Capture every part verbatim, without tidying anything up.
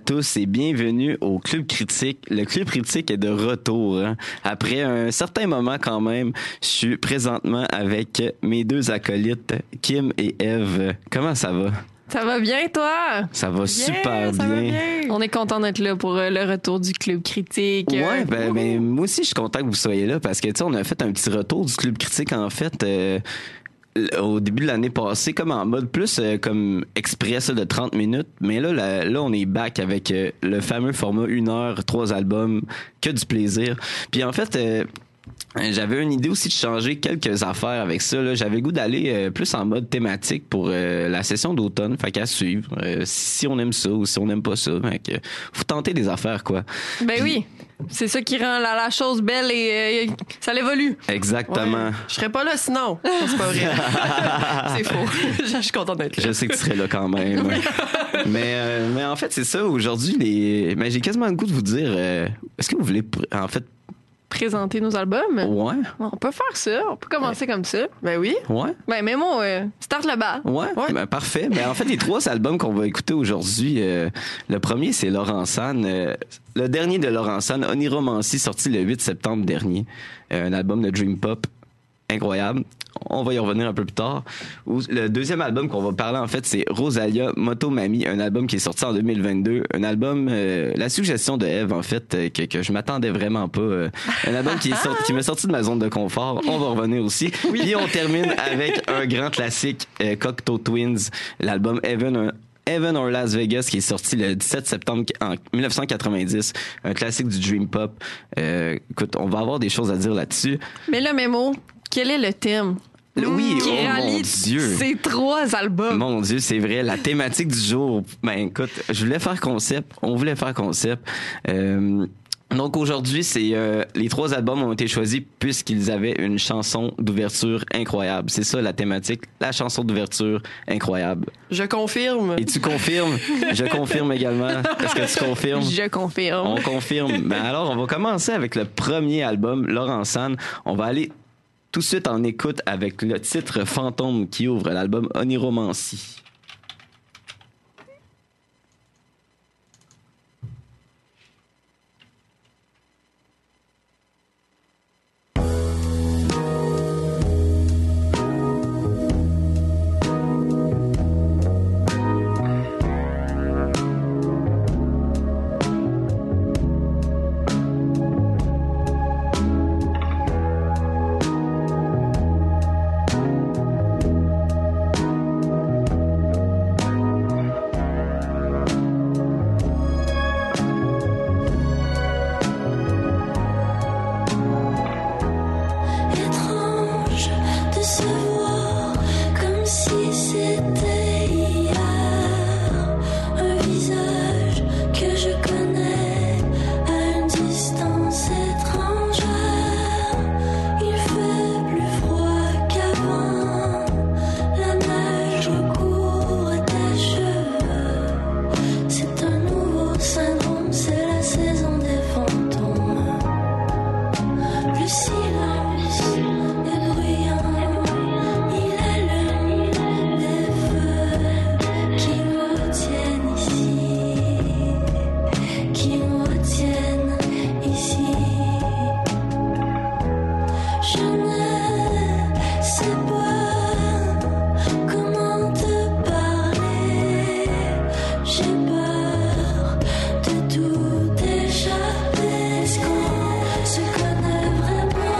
tous et bienvenue au Club Critique. Le Club Critique est de retour. Hein. Après un certain moment quand même, je suis présentement avec mes deux acolytes, Kim et Eve. Comment ça va? Ça va bien, toi? Ça va bien, super ça bien. Va bien. On est content d'être là pour euh, le retour du Club Critique. Ouais, ben, ben moi aussi, je suis content que vous soyez là parce que, tu sais, on a fait un petit retour du Club Critique, en fait, euh, au début de l'année passée, comme en mode plus euh, comme express là, de trente minutes. Mais là, là, là on est back avec euh, le fameux format une heure, trois albums, que du plaisir. Puis en fait... Euh, J'avais une idée aussi de changer quelques affaires avec ça. Là. J'avais le goût d'aller euh, plus en mode thématique pour euh, la session d'automne. Fait qu'à suivre. Euh, si on aime ça ou si on n'aime pas ça. Fait que faut tenter des affaires, quoi. Ben Puis, oui. C'est ça qui rend la, la chose belle et euh, ça l'évolue. Exactement. Ouais. Je serais pas là sinon. C'est pas vrai. C'est faux. Je suis contente d'être là. Je sais que tu serais là quand même. mais, euh, mais en fait, c'est ça. Aujourd'hui, les... mais j'ai quasiment le goût de vous dire euh, est-ce que vous voulez, en fait, présenter nos albums? Ouais. On peut faire ça. On peut commencer ouais. comme ça. Ben oui. Ouais. Ben, mais moi, euh, start le bal. Ouais. ouais. Ben, parfait. Ben, en fait, les trois albums qu'on va écouter aujourd'hui, euh, le premier, c'est Laurent San. Euh, le dernier de Laurent San, Oniromancy, sorti le huit septembre dernier. Euh, un album de Dream Pop incroyable. On va y revenir un peu plus tard. Le deuxième album qu'on va parler, en fait, c'est Rosalia Motomami, un album qui est sorti en deux mille vingt-deux. Un album, euh, la suggestion de Eve, en fait, euh, que, que je m'attendais vraiment pas. Euh, un album qui est sorti, qui m'est sorti de ma zone de confort. On va revenir aussi. Oui. Puis on termine avec un grand classique, euh, Cocteau Twins, l'album Heaven, un Heaven or Las Vegas, qui est sorti le dix-sept septembre en dix-neuf cent quatre-vingt-dix, un classique du Dream Pop. Euh, écoute, on va avoir des choses à dire là-dessus. Mais là, Mémo, quel est le thème? Oui, qui oh mon Dieu. Ces trois albums. Mon Dieu, c'est vrai. La thématique du jour. Ben écoute, je voulais faire concept. On voulait faire concept. Euh, donc aujourd'hui, c'est euh, les trois albums ont été choisis puisqu'ils avaient une chanson d'ouverture incroyable. C'est ça la thématique. La chanson d'ouverture incroyable. Je confirme. Et tu confirmes? Je confirme également. Est-ce que tu confirmes? Je confirme. On confirme. Ben alors, on va commencer avec le premier album, Laurent San. On va aller tout de suite en écoute avec le titre Fantôme qui ouvre l'album Oniromancy. Se connaît vraiment.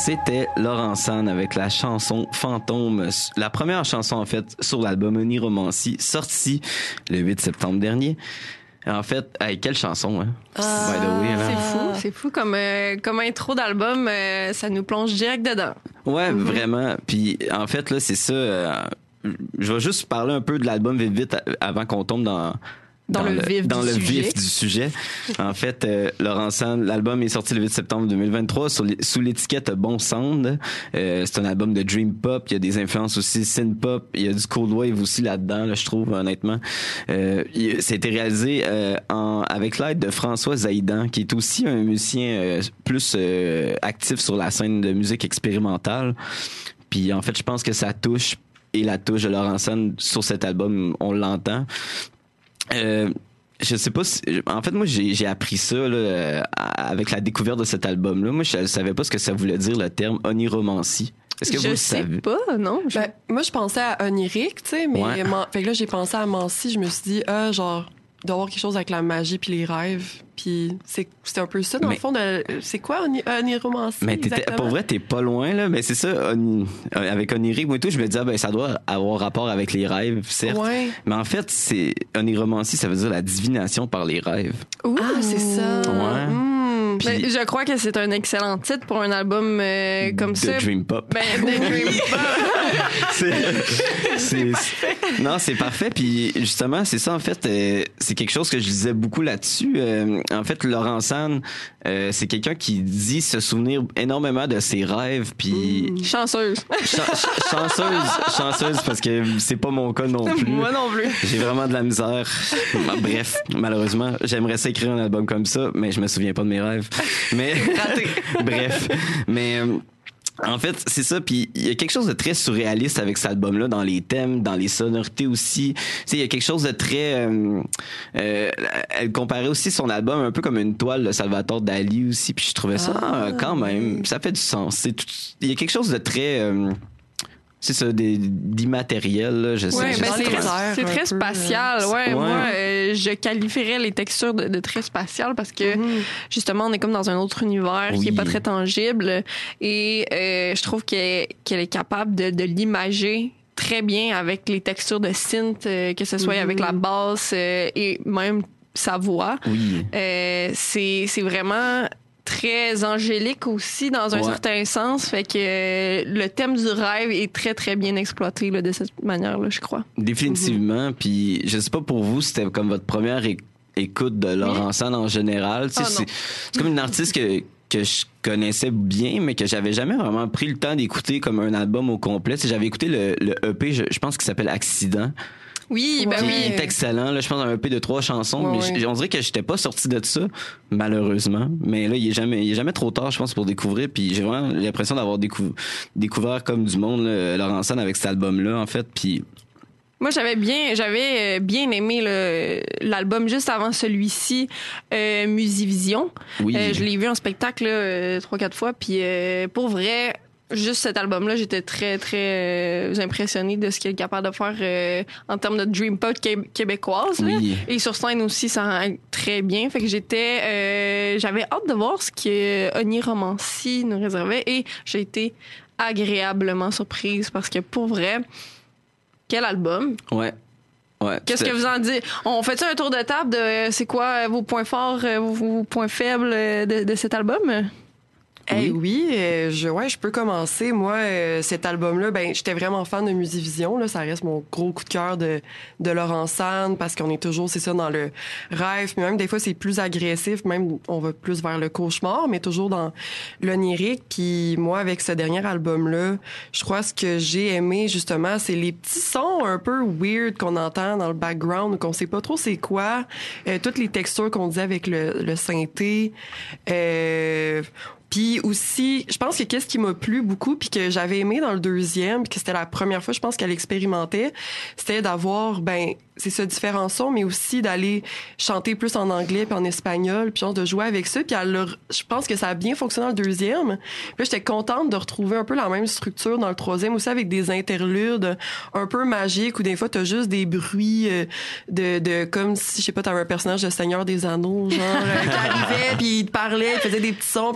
C'était Laurence Anne avec la chanson Fantôme, la première chanson en fait sur l'album Oniromancie, sorti le huit septembre dernier. En fait, hey, quelle chanson, hein? Ah, By the way, là. C'est fou, c'est fou comme, euh, comme intro d'album, euh, ça nous plonge direct dedans. Ouais, mm-hmm. Vraiment. Puis en fait, là, c'est ça. Euh, je vais juste parler un peu de l'album vite vite avant qu'on tombe dans... Dans, dans le, le vif dans du le sujet. vif du sujet. En fait, euh, Laurence Anne, l'album est sorti le huit septembre deux mille vingt-trois sur les, sous l'étiquette Bon Sound. Euh, c'est un album de dream pop. Il y a des influences aussi synth pop. Il y a du cold wave aussi là-dedans, là, je trouve honnêtement. Euh, il, ça a été réalisé euh, en, avec l'aide de François Zaïdan, qui est aussi un musicien euh, plus euh, actif sur la scène de musique expérimentale. Puis en fait, je pense que sa touche et la touche de Laurence Anne sur cet album, on l'entend. Euh, je sais pas si, en fait moi j'ai, j'ai appris ça là, avec la découverte de cet album là. Moi je savais pas ce que ça voulait dire le terme oniromancie. Est-ce que je vous le sais savez? pas, non. Je... Ben, moi je pensais à onirique, tu sais, mais ouais. man... fait que là j'ai pensé à Mancie, je me suis dit ah genre d'avoir quelque chose avec la magie puis les rêves, puis c'est c'est un peu ça dans mais, le fond de c'est quoi oni... oniromancie mais pour vrai t'es pas loin là, mais c'est ça on... avec onirique moi et tout je me disais ah, ben ça doit avoir rapport avec les rêves certes, ouais. Mais en fait c'est oniromancie ça veut dire la divination par les rêves. Ouh. Ah c'est ça. Ouais. Mmh. Puis, mais je crois que c'est un excellent titre pour un album euh, comme de ça. Dream Pop. Ben, de Dream Pop. c'est, c'est, c'est, non, c'est parfait. Puis justement, c'est ça en fait. Euh, c'est quelque chose que je disais beaucoup là-dessus. Euh, en fait, Laurence Anne, euh, c'est quelqu'un qui dit se souvenir énormément de ses rêves. Puis mmh. chanceuse. Ch- ch- chanceuse, chanceuse parce que c'est pas mon cas non plus. Moi non plus. J'ai vraiment de la misère. Bref, malheureusement, j'aimerais ça écrire un album comme ça, mais je me souviens pas de mes rêves. Mais raté. Bref, mais euh, en fait, c'est ça. Puis il y a quelque chose de très surréaliste avec cet album-là, dans les thèmes, dans les sonorités aussi. Tu sais, il y a quelque chose de très. Euh, euh, elle comparait aussi son album un peu comme une toile de Salvatore Dali aussi. Puis je trouvais ça ah. quand même, ça fait du sens. C'est tout, il y a quelque chose de très. Euh, c'est ça, des, d'immatériel, là, je sais. Ouais, je ben sais c'est, très, c'est très spatial. Ouais, ouais. Moi, euh, je qualifierais les textures de, de très spatial parce que, mm-hmm. justement, on est comme dans un autre univers oui. qui est pas très tangible. Et euh, je trouve qu'elle, qu'elle est capable de, de l'imager très bien avec les textures de synth, euh, que ce soit mm-hmm. avec la basse euh, et même sa voix. Oui. Euh, c'est, c'est vraiment... très angélique aussi dans un ouais. certain sens, fait que euh, le thème du rêve est très très bien exploité là, de cette manière-là, je crois. Définitivement, mm-hmm. Puis je sais pas pour vous, c'était comme votre première é- écoute de Laurence Anne en général. Oh, c'est, c'est comme une artiste que que je connaissais bien, mais que j'avais jamais vraiment pris le temps d'écouter comme un album au complet. T'sais, j'avais écouté le, le E P, je, je pense qu'il s'appelle Accident. Oui, ben qui oui. est excellent. Là, je pense un E P de trois chansons, ouais, mais ouais. on dirait que j'étais pas sorti de ça, malheureusement. Mais là, il est jamais, il est jamais trop tard, je pense, pour découvrir. Puis j'ai vraiment l'impression d'avoir décou- découvert comme du monde là, Laurence Anne avec cet album-là, en fait. Puis moi, j'avais bien, j'avais bien aimé le, l'album juste avant celui-ci, euh, Musivision. Oui. Euh, je l'ai vu en spectacle euh, trois, quatre fois. Puis euh, pour vrai. Juste cet album-là, j'étais très, très euh, impressionnée de ce qu'il est capable de faire euh, en termes de dream pop qué- québécoise. Là. Oui. Et sur scène aussi, ça rend très bien. Fait que j'étais... Euh, j'avais hâte de voir ce que Oniromancie nous réservait et j'ai été agréablement surprise parce que pour vrai, quel album! Ouais. Ouais, Qu'est-ce que vous en dites? On fait-tu un tour de table de euh, c'est quoi vos points forts, vos, vos points faibles de, de cet album? Hey, oui, oui euh, je, ouais, je peux commencer. Moi, euh, cet album-là, ben, j'étais vraiment fan de Musivision. Là, ça reste mon gros coup de cœur de, de Laurence Anne parce qu'on est toujours, c'est ça, dans le rêve. Mais même des fois, c'est plus agressif. Même, on va plus vers le cauchemar, mais toujours dans l'onirique. Puis moi, avec ce dernier album-là, je crois ce que j'ai aimé, justement, c'est les petits sons un peu weird qu'on entend dans le background, qu'on sait pas trop c'est quoi. Euh, toutes les textures qu'on dit avec le, le synthé. Euh, Puis aussi, je pense que qu'est-ce qui m'a plu beaucoup, puis que j'avais aimé dans le deuxième, puis que c'était la première fois, je pense qu'elle expérimentait, c'était d'avoir, ben, c'est ça, différents sons, mais aussi d'aller chanter plus en anglais puis en espagnol, puis genre de jouer avec ça. Puis elle, je pense que ça a bien fonctionné dans le deuxième. Puis là, j'étais contente de retrouver un peu la même structure dans le troisième aussi, avec des interludes un peu magiques, où des fois, t'as juste des bruits de, de comme si, je sais pas, t'avais un personnage de Seigneur des Anneaux, genre, qui arrivait, puis il te parlait, il faisait des petits sons, puis t'es comme,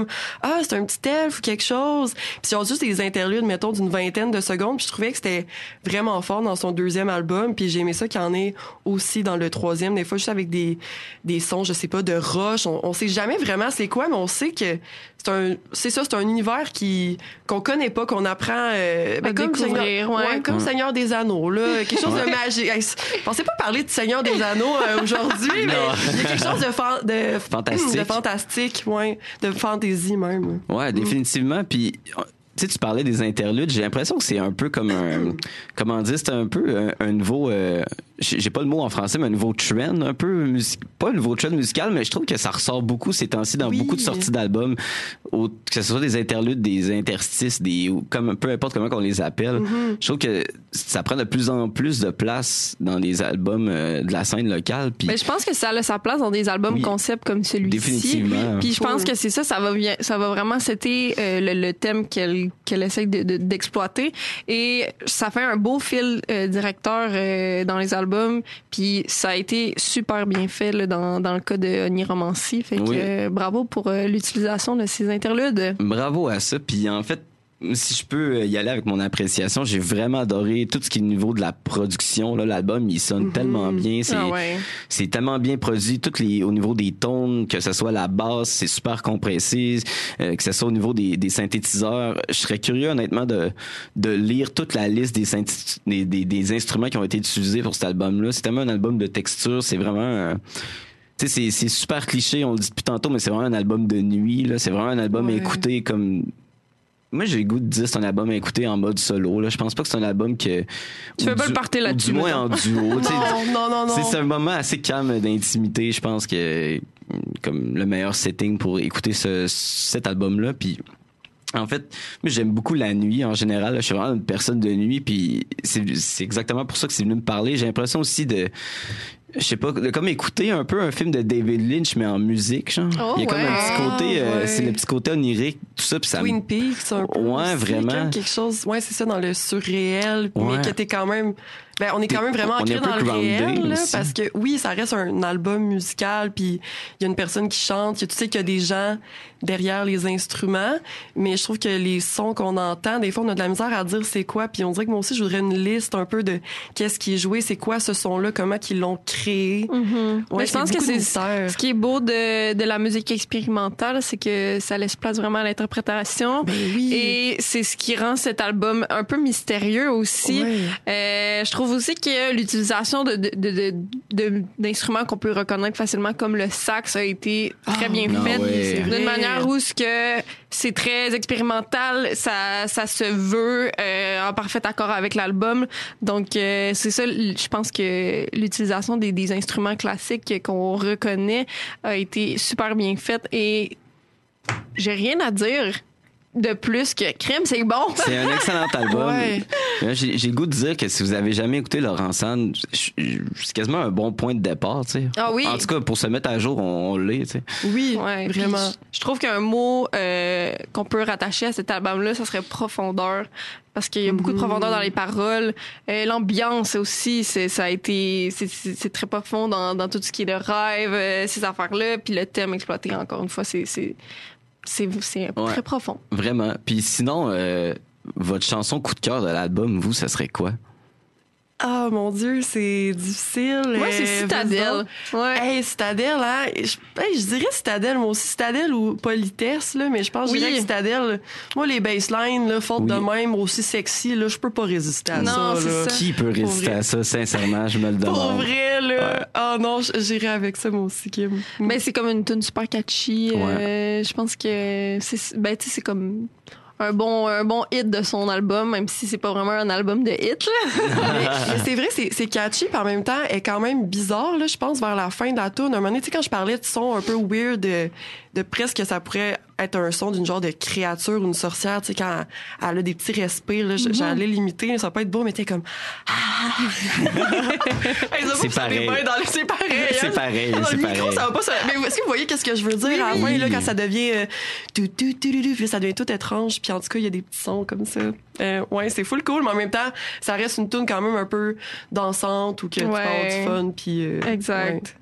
ah, c'est un petit elfe ou quelque chose. Puis genre juste des interludes, mettons, d'une vingtaine de secondes. Puis je trouvais que c'était vraiment fort dans son deuxième album. Puis j'ai aimé ça qu'il y en ait aussi dans le troisième, des fois juste avec des, des sons, je sais pas, de roche. On, on sait jamais vraiment c'est quoi, mais on sait que c'est un, c'est ça, c'est un univers qui, qu'on connaît pas, qu'on apprend, euh, ben, comme découvrir, Seigneur, ouais. ouais, comme ouais. Seigneur des Anneaux, là. Quelque chose de magique. Hey, je pensais pas parler de Seigneur des Anneaux euh, aujourd'hui, mais il y a quelque chose de, fan, de fantastique. de fantastique, ouais, de fantaisie même. Ouais, définitivement. Puis, tu sais, tu parlais des interludes. J'ai l'impression que c'est un peu comme un, comment dire, c'est un peu un, un nouveau, euh, j'ai pas le mot en français, mais un nouveau trend, un peu music, pas un nouveau trend musical, mais je trouve que ça ressort beaucoup ces temps-ci dans oui. beaucoup de sorties d'albums, au, que ce soit des interludes, des interstices, des, ou comme peu importe comment on les appelle. Mm-hmm. Je trouve que ça prend de plus en plus de place dans les albums euh, de la scène locale. Puis, mais je pense que ça a sa place dans des albums oui, concept comme celui-ci. Définitivement. Puis je pense que c'est ça, ça va bien, ça va vraiment c'était euh, le, le thème qu'elle qu'elle essaie de, de, d'exploiter, et ça fait un beau fil euh, directeur euh, dans les albums, puis ça a été super bien fait là, dans, dans le cas de Oniromancy, fait que oui. euh, bravo pour euh, l'utilisation de ces interludes. Bravo à ça, puis en fait, si je peux y aller avec mon appréciation, j'ai vraiment adoré tout ce qui est au niveau de la production. Là, l'album, il sonne mm-hmm. tellement bien. C'est, ah ouais. c'est tellement bien produit. Toutes les, au niveau des tons, que ce soit la basse, c'est super compressé. Euh, que ce soit au niveau des, des synthétiseurs. Je serais curieux, honnêtement, de, de lire toute la liste des, synthi- des, des, des instruments qui ont été utilisés pour cet album-là. C'est tellement un album de texture. C'est vraiment... Euh, tu sais, c'est, c'est super cliché, on le dit depuis tantôt, mais c'est vraiment un album de nuit. Là. C'est vraiment un album ouais. à écouter comme... Moi, j'ai le goût de dire c'est un album à écouter en mode solo. Là. Je pense pas que c'est un album que... Tu veux pas le partir là-dessus. Du moins en duo. non, non, non, non. C'est un moment assez calme d'intimité. Je pense que comme le meilleur setting pour écouter ce, cet album-là. Puis en fait, moi, j'aime beaucoup la nuit en général. Je suis vraiment une personne de nuit. Puis c'est, c'est exactement pour ça que c'est venu me parler. J'ai l'impression aussi de... Je sais pas, de comme écouter un peu un film de David Lynch, mais en musique, genre. Oh, il y a comme ouais. un petit côté, euh, ouais. c'est le petit côté onirique, tout ça, puis ça. Twin Peaks, un peu. Ouais, aussi, vraiment. Comme quelque chose, ouais, c'est ça, dans le surréel, Ouais. mais que t'es quand même, ben, on est quand même vraiment on est ancré un peu dans le réel, là, aussi. parce que oui, ça reste un album musical, puis il y a une personne qui chante, tu sais qu'il y a des gens derrière les instruments, mais je trouve que les sons qu'on entend, des fois, on a de la misère à dire c'est quoi, puis on dirait que moi aussi, je voudrais une liste un peu de qu'est-ce qui est joué, c'est quoi ce son-là, comment qu'ils l'ont créé. Mm-hmm. Ouais, mais je pense que c'est mystère. ce qui est beau de, de la musique expérimentale, c'est que ça laisse place vraiment à l'interprétation. Ben oui. Et c'est ce qui rend cet album un peu mystérieux aussi. Ouais. Euh, je trouve aussi que l'utilisation de, de, de, de, de- d'instruments qu'on peut reconnaître facilement comme le sax a été très Ah, bien non, faite. ouais. C'est vrai. D'une manière où ce que c'est très expérimental, ça, ça se veut euh, en parfait accord avec l'album. Donc, euh, c'est ça, je pense que l'utilisation des, des instruments classiques qu'on reconnaît a été super bien faite, et j'ai rien à dire de plus que crème, c'est bon. C'est un excellent album. Ouais. Là, J'ai, j'ai le goût de dire que si vous avez jamais écouté Laurent Sanne, je- je- c'est quasiment un bon point de départ, tu sais. Ah oui. En tout cas, pour se mettre à jour, on, on l'est, tu sais. Oui, Ouais, puis vraiment. Je, je trouve qu'un mot euh, qu'on peut rattacher à cet album-là, ça serait profondeur. Parce qu'il y a beaucoup de profondeur dans les paroles. Euh, l'ambiance aussi, c'est, ça a été, c'est, c'est, c'est très profond dans, dans tout ce qui est le rêve, euh, ces affaires-là. Puis le thème exploité, encore une fois, c'est, c'est, c'est, c'est Ouais. très profond. Vraiment. Puis sinon, euh, votre chanson coup de cœur de l'album, vous, ça serait quoi? Ah, mon Dieu, c'est difficile. Moi, c'est Euh, Citadelle. Ouais. Hey, Citadelle, hein? Je, hey, je dirais Citadelle, moi aussi. Citadelle ou Politesse, là, mais je pense que Oui. je dirais que Citadelle. Moi, les basslines, là, faute Oui. de même, aussi sexy, là, je peux pas résister à Non, ça, c'est là. ça. Qui peut résister vrai. à ça, sincèrement? Je me le demande. Pour vrai, là. Ah non, j- j'irais avec ça, moi aussi, Kim. Mais c'est comme une tune super catchy. Euh, je pense que c'est, ben, tu sais, c'est comme un bon, un bon hit de son album, même si c'est pas vraiment un album de hit, là. mais, mais c'est vrai, c'est, c'est catchy, puis en même temps, elle est quand même bizarre, là, je pense, vers la fin de la tune. À un moment donné, tu sais, quand je parlais de son un peu weird, de, de presque ça pourrait être un son d'une genre de créature ou une sorcière, tu sais, quand elle, elle a des petits respires, là, Mm-hmm. j'allais l'imiter, ça peut être beau, mais t'es comme... Ah! Hey, ça va, C'est ça pareil. va bien dans le- C'est pareil. C'est hein. pareil, Dans c'est le micro, pareil. ça va pas... Ça... Mais est-ce que vous voyez qu'est-ce que je veux dire à la oui. fin, là, quand ça devient... euh, tout, tout, tout, tout, tout, puis là, ça devient tout étrange, puis en tout cas, il y a des petits sons comme ça. Euh, ouais, c'est full cool, mais en même temps, ça reste une tune quand même un peu dansante ou que tu peux avoir Ouais. du fun, puis... euh, Exact. ouais.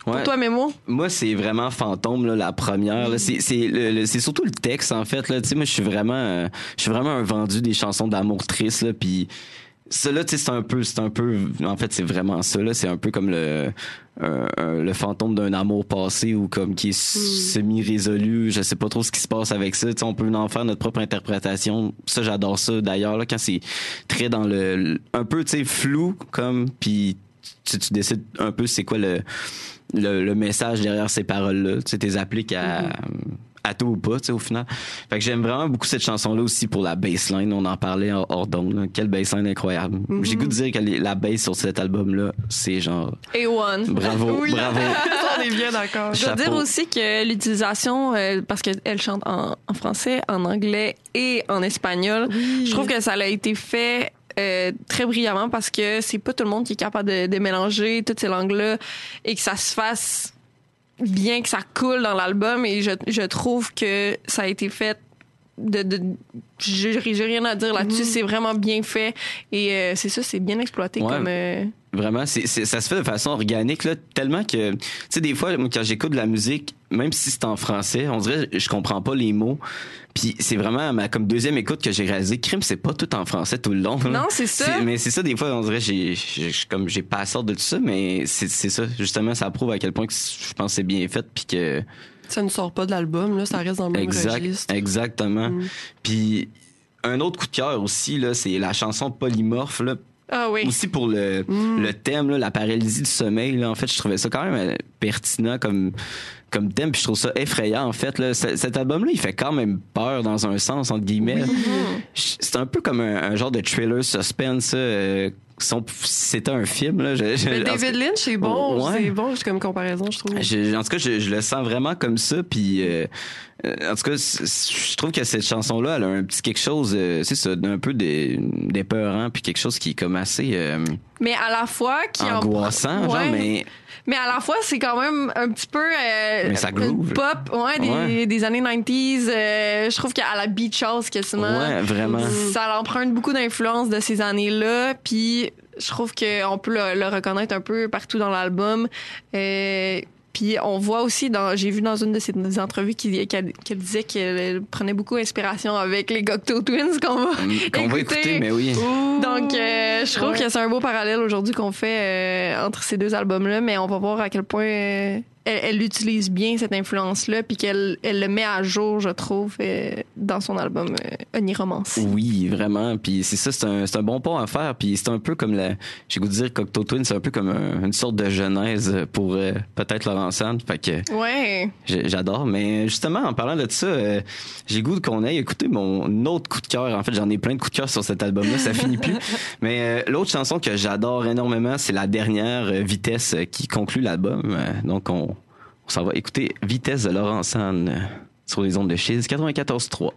Pour Ouais. toi, Mémo? Moi, c'est vraiment Fantôme, là, la première. Là. C'est, c'est, le, le- c'est surtout le texte, en fait. Là. Tu sais, moi, je suis vraiment, euh, je suis vraiment un vendu des chansons d'amour tristes. Là, puis ça, là, tu sais, c'est un peu, c'est un peu, en fait, c'est vraiment ça. Là, c'est un peu comme le, un- un- le fantôme d'un amour passé ou comme qui est semi-résolu. Je sais pas trop ce qui se passe avec ça. Tu sais, on peut en faire notre propre interprétation. Ça, j'adore ça. D'ailleurs, là, quand c'est très dans le, le- un peu, tu sais, flou, comme, puis tu, tu décides un peu c'est quoi le Le, le message derrière ces paroles-là. Tu sais, t'es appliques à, mm-hmm. à tout ou pas, tu sais, au final. Fait que j'aime vraiment beaucoup cette chanson-là aussi pour la bassline. On en parlait hors, hors d'onde, là. Quelle bassline incroyable. Mm-hmm. J'ai goût de dire que la bass sur cet album-là, c'est genre... A un. Bravo, oui. bravo. On est bien d'accord. Je veux dire aussi que l'utilisation, euh, parce qu'elle chante en, en français, en anglais et en espagnol, oui. je trouve que ça a été fait... Euh, très brillamment parce que c'est pas tout le monde qui est capable de, de mélanger toutes ces langues-là et que ça se fasse bien, que ça coule dans l'album. Et je, je trouve que ça a été fait de... de j'ai, j'ai rien à dire là-dessus. Mm-hmm. C'est vraiment bien fait. Et euh, c'est ça, c'est bien exploité ouais. comme... Euh... Vraiment, c'est, c'est, ça se fait de façon organique, là, tellement que, tu sais, des fois, moi, quand j'écoute de la musique, même si c'est en français, on dirait je comprends pas les mots. Puis c'est vraiment ma comme deuxième écoute que j'ai réalisé, crime, c'est pas tout en français tout le long. Là. Non, c'est ça. C'est, mais c'est ça, des fois, on dirait j'ai, j'ai comme j'ai pas sorte de tout ça, mais c'est, c'est ça. Justement, ça prouve à quel point que je pense que c'est bien fait, puis que ça ne sort pas de l'album, là, ça reste dans le même exact, registre. Exactement. Mm. Puis un autre coup de cœur aussi là, c'est la chanson Polymorphe là. Ah oui. Aussi pour le, mm. le thème, là, la paralysie du sommeil. Là, en fait, je trouvais ça quand même pertinent comme, comme thème. Puis je trouve ça effrayant, en fait. Là. C- cet album-là, il fait quand même peur dans un sens, entre guillemets. Oui. C'est un peu comme un, un genre de thriller suspense. Euh, si c'était un film. Là, je, je, Mais David Lynch, c'est bon. Ouais. C'est bon comme comparaison, je trouve. Je, en tout cas, je, je le sens vraiment comme ça. Puis, euh, en tout cas, je trouve que cette chanson-là, elle a un petit quelque chose, euh, c'est ça, d'un peu d'épeurant, puis quelque chose qui est comme assez... Euh, mais à la fois... qui angoissant, en... genre, ouais. mais... Mais à la fois, c'est quand même un petit peu euh, mais ça groove, pop, ouais, des, ouais. des années quatre-vingt-dix. Euh, je trouve qu'à la Beach House, quasiment. Ouais, vraiment. Ça emprunte beaucoup d'influence de ces années-là. Puis je trouve qu'on peut le, le reconnaître un peu partout dans l'album. Euh, Puis on voit aussi, dans, j'ai vu dans une de ses des entrevues qu'elle, qu'elle, qu'elle disait qu'elle prenait beaucoup d'inspiration avec les Cocteau Twins qu'on va qu'on écouter. va écouter, mais oui. Donc euh, je trouve ouais. que c'est un beau parallèle aujourd'hui qu'on fait euh, entre ces deux albums-là, mais on va voir à quel point euh, elle, elle utilise bien cette influence-là, puis qu'elle elle le met à jour, je trouve, euh, dans son album euh, Oniromance. Oui, vraiment. Puis c'est ça, c'est un, c'est un bon pont à faire. Puis c'est un peu comme la, j'ai goût de dire Cocteau Twins, c'est un peu comme un, une sorte de genèse pour euh, peut-être Laurent-Sane. Fait que ouais. j'adore. Mais justement, en parlant de ça, euh, j'ai goût qu'on aille écouter mon autre coup de cœur. En fait, j'en ai plein de coups de cœur sur cet album-là, ça finit plus. Mais euh, l'autre chanson que j'adore énormément, c'est la dernière, euh, Vitesse, euh, qui conclut l'album. Euh, donc on, on s'en va écouter Vitesse de Laurent-Sane euh, sur les ondes de Chiz quatre-vingt-quatorze trois.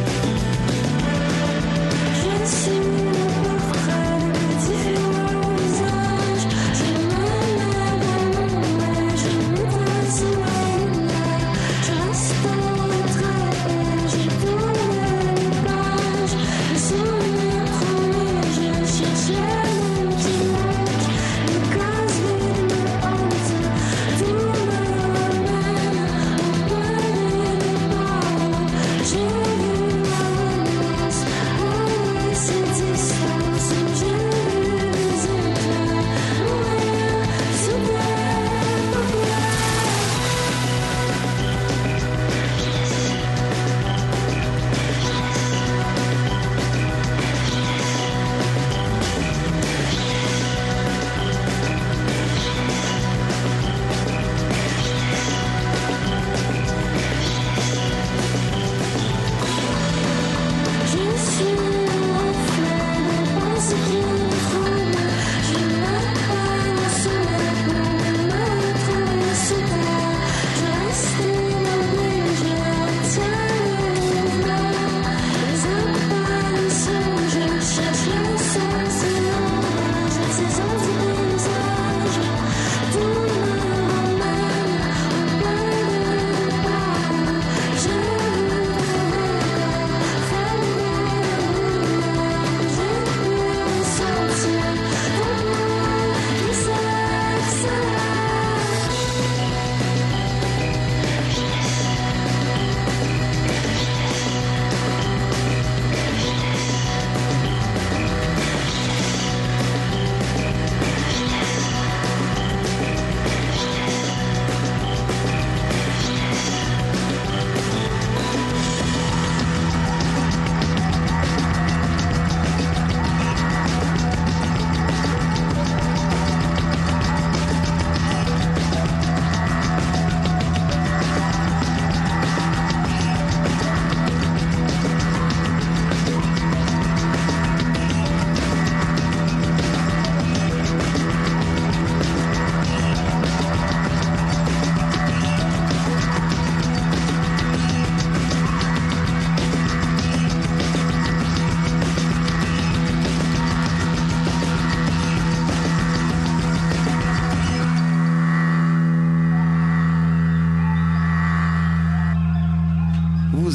Je suis mon portrait, différence.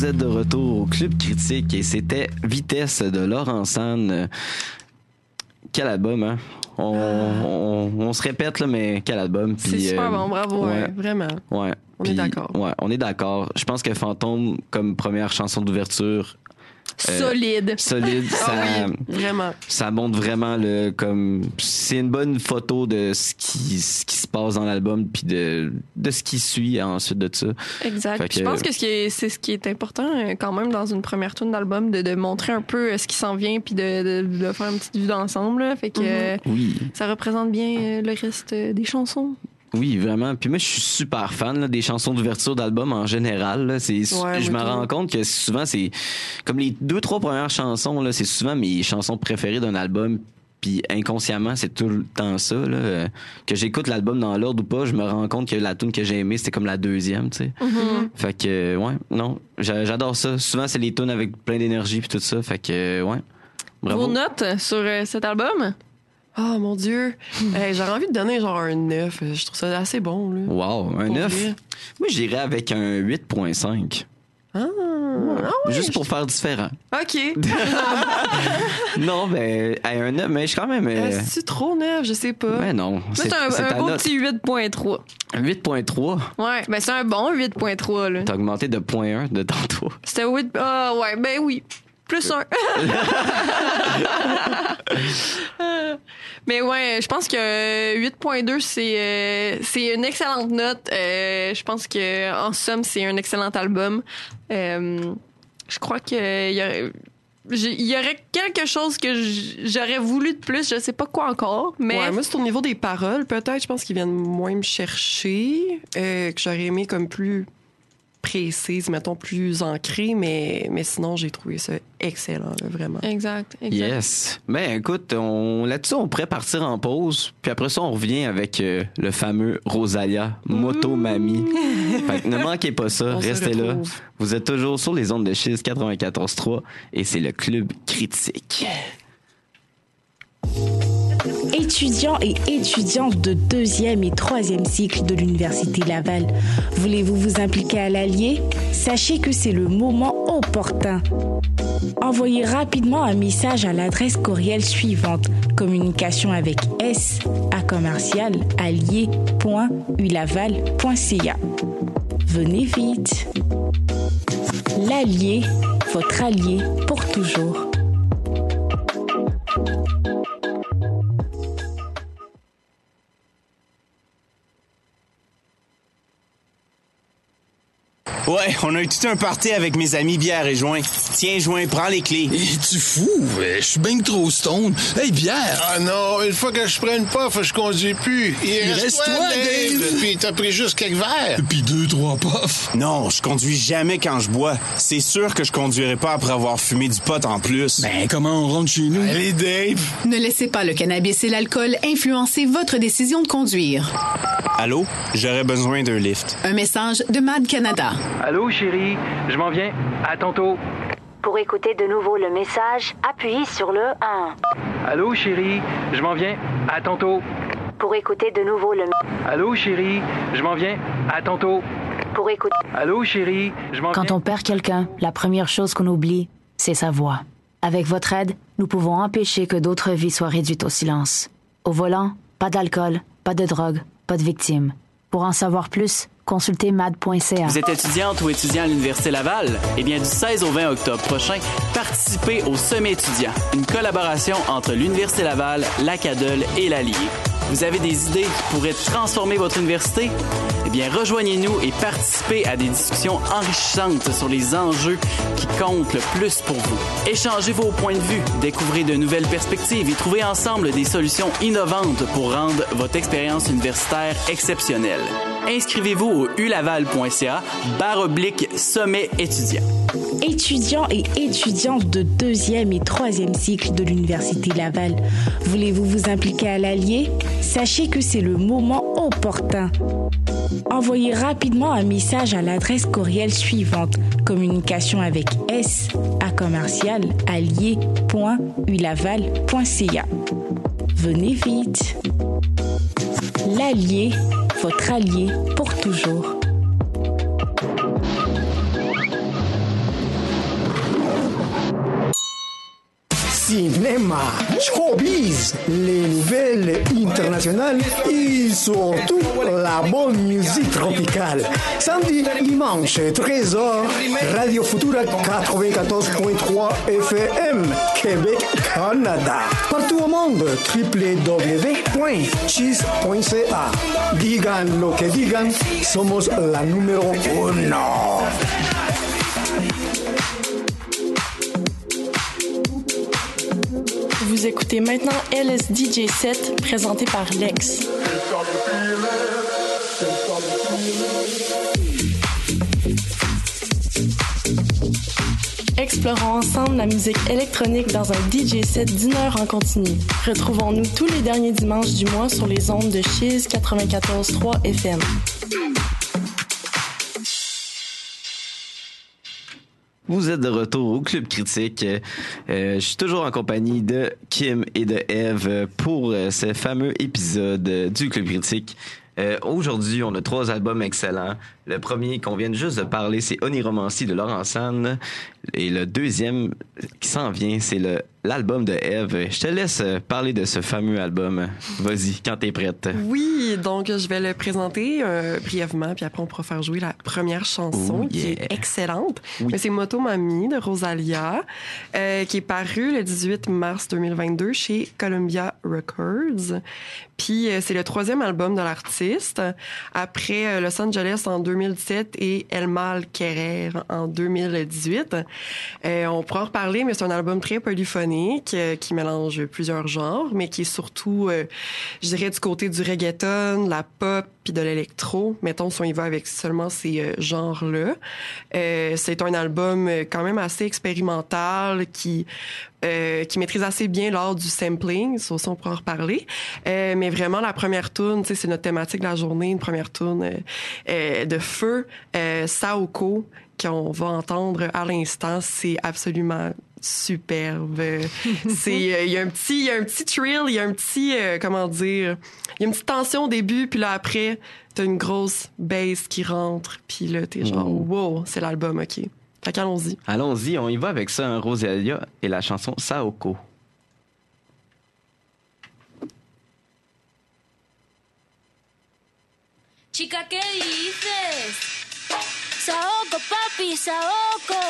êtes de retour au Club Critique et c'était Vitesse de Laurent San. Quel album, hein? On, on, on se répète, là, mais quel album. C'est puis, super euh, bon, bravo, ouais, ouais, vraiment. Ouais. On puis, est d'accord. Ouais, on est d'accord. Je pense que Fantôme, comme première chanson d'ouverture, Euh, solide. Solide. Ça, ah oui, vraiment. Ça montre vraiment le comme c'est une bonne photo de ce qui ce qui se passe dans l'album puis de de ce qui suit ensuite de ça. Exact. Que, je pense que, ce qui est, c'est ce qui est important quand même dans une première tune d'album de, de montrer un peu ce qui s'en vient puis de, de, de faire une petite vue d'ensemble. Là. Fait que mm-hmm. oui. Ça représente bien le reste des chansons. Oui, vraiment. Puis moi, je suis super fan là, des chansons d'ouverture d'album en général. Là. C'est, ouais, je me rends compte que souvent, c'est comme les deux, trois premières chansons, là, c'est souvent mes chansons préférées d'un album. Puis inconsciemment, c'est tout le temps ça. Là. Que j'écoute l'album dans l'ordre ou pas, je me rends compte que la tune que j'ai aimée, c'était comme la deuxième. Tu sais. Mm-hmm. Fait que, ouais, non, j'adore ça. Souvent, c'est les tunes avec plein d'énergie puis tout ça. Fait que, ouais. Bravo. Vos notes sur euh, cet album? Oh mon Dieu! Hey, j'aurais envie de donner genre un neuf. Je trouve ça assez bon. Là, wow, un neuf? Rire. Moi, j'irais avec un huit virgule cinq. Ah, ouais. Ah ouais, juste je... pour faire différent. OK. non, ben, un neuf, mais je suis quand même... Euh... Euh, c'est trop neuf, je sais pas. Ben non. C'est, c'est un, c'est un beau note. Petit huit virgule trois. huit virgule trois? Ouais, ben c'est un bon huit virgule trois. Là. T'as augmenté de zéro virgule un de tantôt. C'était huit... Ah ouais, ben oui. Plus un. Mais ouais, je pense que huit virgule deux, c'est, euh, c'est une excellente note. Euh, je pense que en somme, c'est un excellent album. Euh, je crois qu'il y aurait, il y aurait quelque chose que j'aurais voulu de plus. Je sais pas quoi encore, mais... Ouais, moi, c'est au niveau des paroles, peut-être. Je pense qu'ils viennent moins me chercher. Euh, que j'aurais aimé comme plus... précise, mettons, plus ancrée, mais, mais sinon, j'ai trouvé ça excellent, là, vraiment. Exact, exact. Yes. Ben, écoute, on, là-dessus, on pourrait partir en pause, puis après ça, on revient avec euh, le fameux Rosalia, Moto Mamie. Fait que ne manquez pas ça, on restez là. Vous êtes toujours sur les ondes de Chiz quatre-vingt-quatorze trois et c'est le Club Critique. Étudiants et étudiantes de deuxième et troisième cycle de l'Université Laval, voulez-vous vous impliquer à l'Allier? Sachez que c'est le moment opportun. Envoyez rapidement un message à l'adresse courriel suivante: communication avec S à commercial allier point u laval point c a. Venez vite. L'Allier, votre allié pour toujours. Ouais, on a eu tout un party avec mes amis bière et joint. Tiens, joint, prends les clés. Es-tu fou? Je suis bien trop stone. Hey, bière! Ah non, une fois que je prends une puff, je conduis plus. Il, Il reste, reste toi, Dave! Dave. Puis t'as pris juste quelques verres. Puis deux, trois puffs. Non, je conduis jamais quand je bois. C'est sûr que je conduirai pas après avoir fumé du pot en plus. Ben, comment on rentre chez nous? Allez, Dave! Ne laissez pas le cannabis et l'alcool influencer votre décision de conduire. Allô? J'aurais besoin d'un lift. Un message de Mad Canada. Allô, chérie, je m'en viens. À tantôt. Pour écouter de nouveau le message, appuyez sur le un. Allô, chérie, je m'en viens. À tantôt. Pour écouter de nouveau le... Allô, chérie, je m'en viens. À tantôt. Pour écouter... Allô, chérie, je m'en viens. Quand on perd quelqu'un, la première chose qu'on oublie, c'est sa voix. Avec votre aide, nous pouvons empêcher que d'autres vies soient réduites au silence. Au volant, pas d'alcool, pas de drogue, pas de victimes. Pour en savoir plus, consultez mad point c a. Vous êtes étudiante ou étudiant à l'Université Laval? Eh bien, du seize au vingt octobre prochain, participez au Sommet étudiant, une collaboration entre l'Université Laval, l'Acadol et l'Allier. Vous avez des idées qui pourraient transformer votre université? Eh bien, rejoignez-nous et participez à des discussions enrichissantes sur les enjeux qui comptent le plus pour vous. Échangez vos points de vue, découvrez de nouvelles perspectives et trouvez ensemble des solutions innovantes pour rendre votre expérience universitaire exceptionnelle. Inscrivez-vous au ulaval point c a barre oblique sommet étudiant. Étudiants et étudiantes de deuxième et troisième cycle de l'Université Laval, voulez-vous vous impliquer à l'Allier? Sachez que c'est le moment opportun. Envoyez rapidement un message à l'adresse courriel suivante: communication avec S à commercial allier point u laval point c a. Venez vite. L'Allier, votre allié pour toujours. cinéma, showbiz, les nouvelles internationales et surtout la bonne musique tropicale. Samedi, dimanche, treize heures, Radio Futura quatre-vingt-quatorze point trois F M, Québec, Canada. Partout au monde, w w w point cheese point c a. Digan lo que digan, somos la número uno. Vous écoutez maintenant L S D J sept, présenté par Lex. Explorons ensemble la musique électronique dans un D J set d'une heure en continu. Retrouvons-nous tous les derniers dimanches du mois sur les ondes de Chiz quatre-vingt-quatorze trois F M. Vous êtes de retour au Club Critique. Euh, je suis toujours en compagnie de Kim et de Eve pour euh, ce fameux épisode euh, du Club Critique. Euh, aujourd'hui, on a trois albums excellents. Le premier qu'on vient juste de parler, c'est Oniromancy de Laurent San. Et le deuxième qui s'en vient, c'est le, l'album de Eve. Je te laisse parler de ce fameux album. Vas-y, quand t'es prête. Oui, donc je vais le présenter euh, brièvement, puis après on pourra faire jouer la première chanson, oh, yeah. qui est excellente. Oui. Mais c'est Moto Mami de Rosalia, euh, qui est paru le dix-huit mars deux mille vingt-deux chez Columbia Records. Puis euh, c'est le troisième album de l'artiste, après euh, Los Angeles en deux mille dix-sept et El Mal Querer en deux mille dix-huit. Euh, on pourra en reparler, mais c'est un album très polyphonique euh, qui mélange plusieurs genres, mais qui est surtout, euh, je dirais, du côté du reggaeton, la pop puis de l'électro. Mettons, si on y va avec seulement ces euh, genres-là. Euh, c'est un album euh, quand même assez expérimental qui euh, qui maîtrise assez bien l'art du sampling. Ça aussi, on pourra en reparler. Euh, mais vraiment, la première tune, tu sais, c'est notre thématique de la journée, une première tune euh, euh, de feu, euh, Saoko, qu'on va entendre à l'instant, c'est absolument superbe. C'est il euh, y a un petit il y a un petit thrill, il y a un petit euh, comment dire, il y a une petite tension au début, puis là après, t'as une grosse bass qui rentre, puis là t'es genre oh. wow, c'est l'album, OK. Fait qu'allons-y. Allons-y, on y va avec ça, hein, Rosalia et la chanson Saoko. Chica, ¿qué dices? Saoko, papi, Saoko.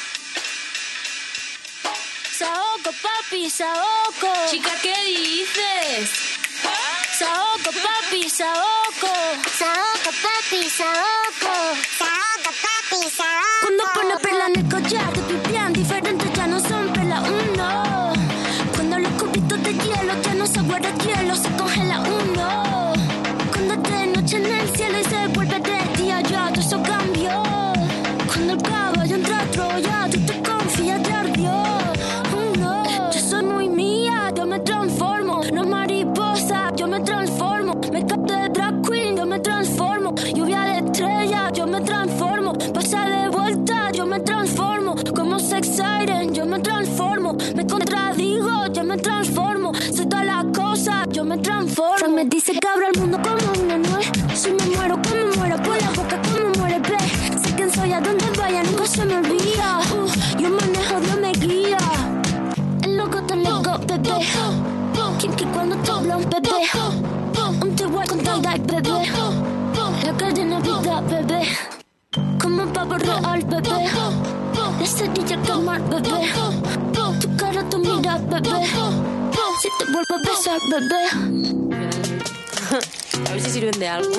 Saoko, papi, Saoko. Chica, ¿qué dices? Saoko, papi, Saoko. Saoko, papi, Saoko. Saoko, papi, Saoko. Cuando pone perla en el collar, te pipián diferentes ya no son perla uno. Cuando los cubitos de hielo ya no se guarda hielo, se congela uno. Cuando es de noche en el cielo y se vuelve de día, ya todo eso cambió. Cuando el caballo entra a Troya, tú te confías, te ardió. Oh, no. Yo soy muy mía, yo me transformo. No mariposa, yo me transformo. Me capto de drag queen, yo me transformo. Lluvia de estrella, yo me transformo. Pasa de vuelta, yo me transformo. Como sex siren, yo me transformo. Me contradigo, yo me transformo. Soy todas las cosas, yo me transformo. Fran me dice que abro el mundo como una nuez. Si me muero, como muero, por la boca como muere, ve. Sé quién soy, a donde vaya, nunca se me olvida. Uh, yo manejo, Dios me guía. El loco te loco, bebé. Kinky cuando te habla un bebé. Un te voy con tal bebé. La cadena vida, bebé. Como un pavo real, bebé. La cerilla que mar, bebé. Tu cara, tu mira, bebé. Si te vuelvo a besar, bebé. A ver si sirven de algo.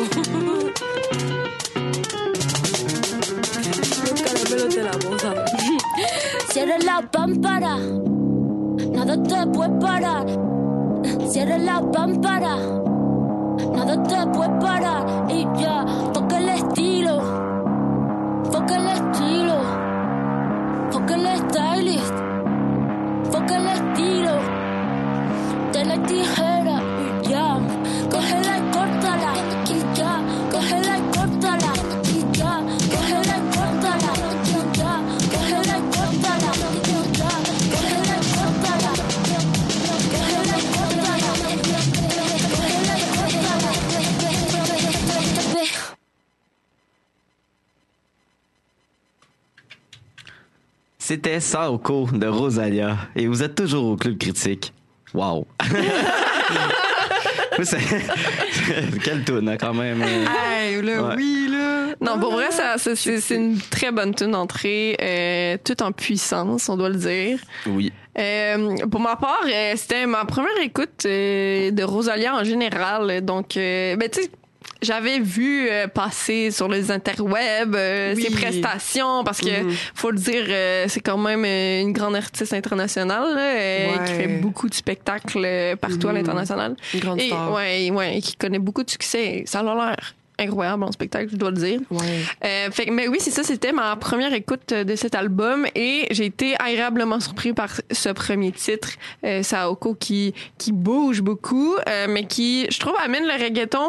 Los caramelos de la moza. Cierra la pámpara, nada te puede parar. Cierra la pámpara, nada te puede parar. Y ya, toca el estilo, toca el estilo, toca el stylist, toca el estilo. De la tijera y ya, cógela y córtala. Y ya, cógela y córtala. Y ya, cógela y córtala. Y ya, cógela y córtala. Y ya, cógela y córtala. Cógela y córtala. Cógela y córtala. c'était Saoko de Rosalia. Et vous êtes toujours au Club Critique. Wow! c'est... Quelle toune, hein, quand même. Hey, là, ouais. oui, là. Non, pour vrai, ça, ça, c'est, c'est une très bonne tune d'entrée, euh, tout en puissance, on doit le dire. Oui. Euh, pour ma part, euh, c'était ma première écoute euh, de Rosalia en général. Donc, euh, ben, tu sais, j'avais vu euh, passer sur les interwebs euh, oui. ses prestations parce que, mm-hmm. faut le dire, euh, c'est quand même euh, une grande artiste internationale là, euh, ouais. qui fait beaucoup de spectacles euh, partout mm-hmm. à l'international. Une grande et, star. Ouais, ouais, et qui connaît beaucoup de succès. Ça a l'air incroyable en spectacle, je dois le dire. Ouais. Euh, fait, mais oui, c'est ça, c'était ma première écoute de cet album et j'ai été agréablement surpris par ce premier titre, euh, Saoko, qui, qui bouge beaucoup, euh, mais qui, je trouve, amène le reggaeton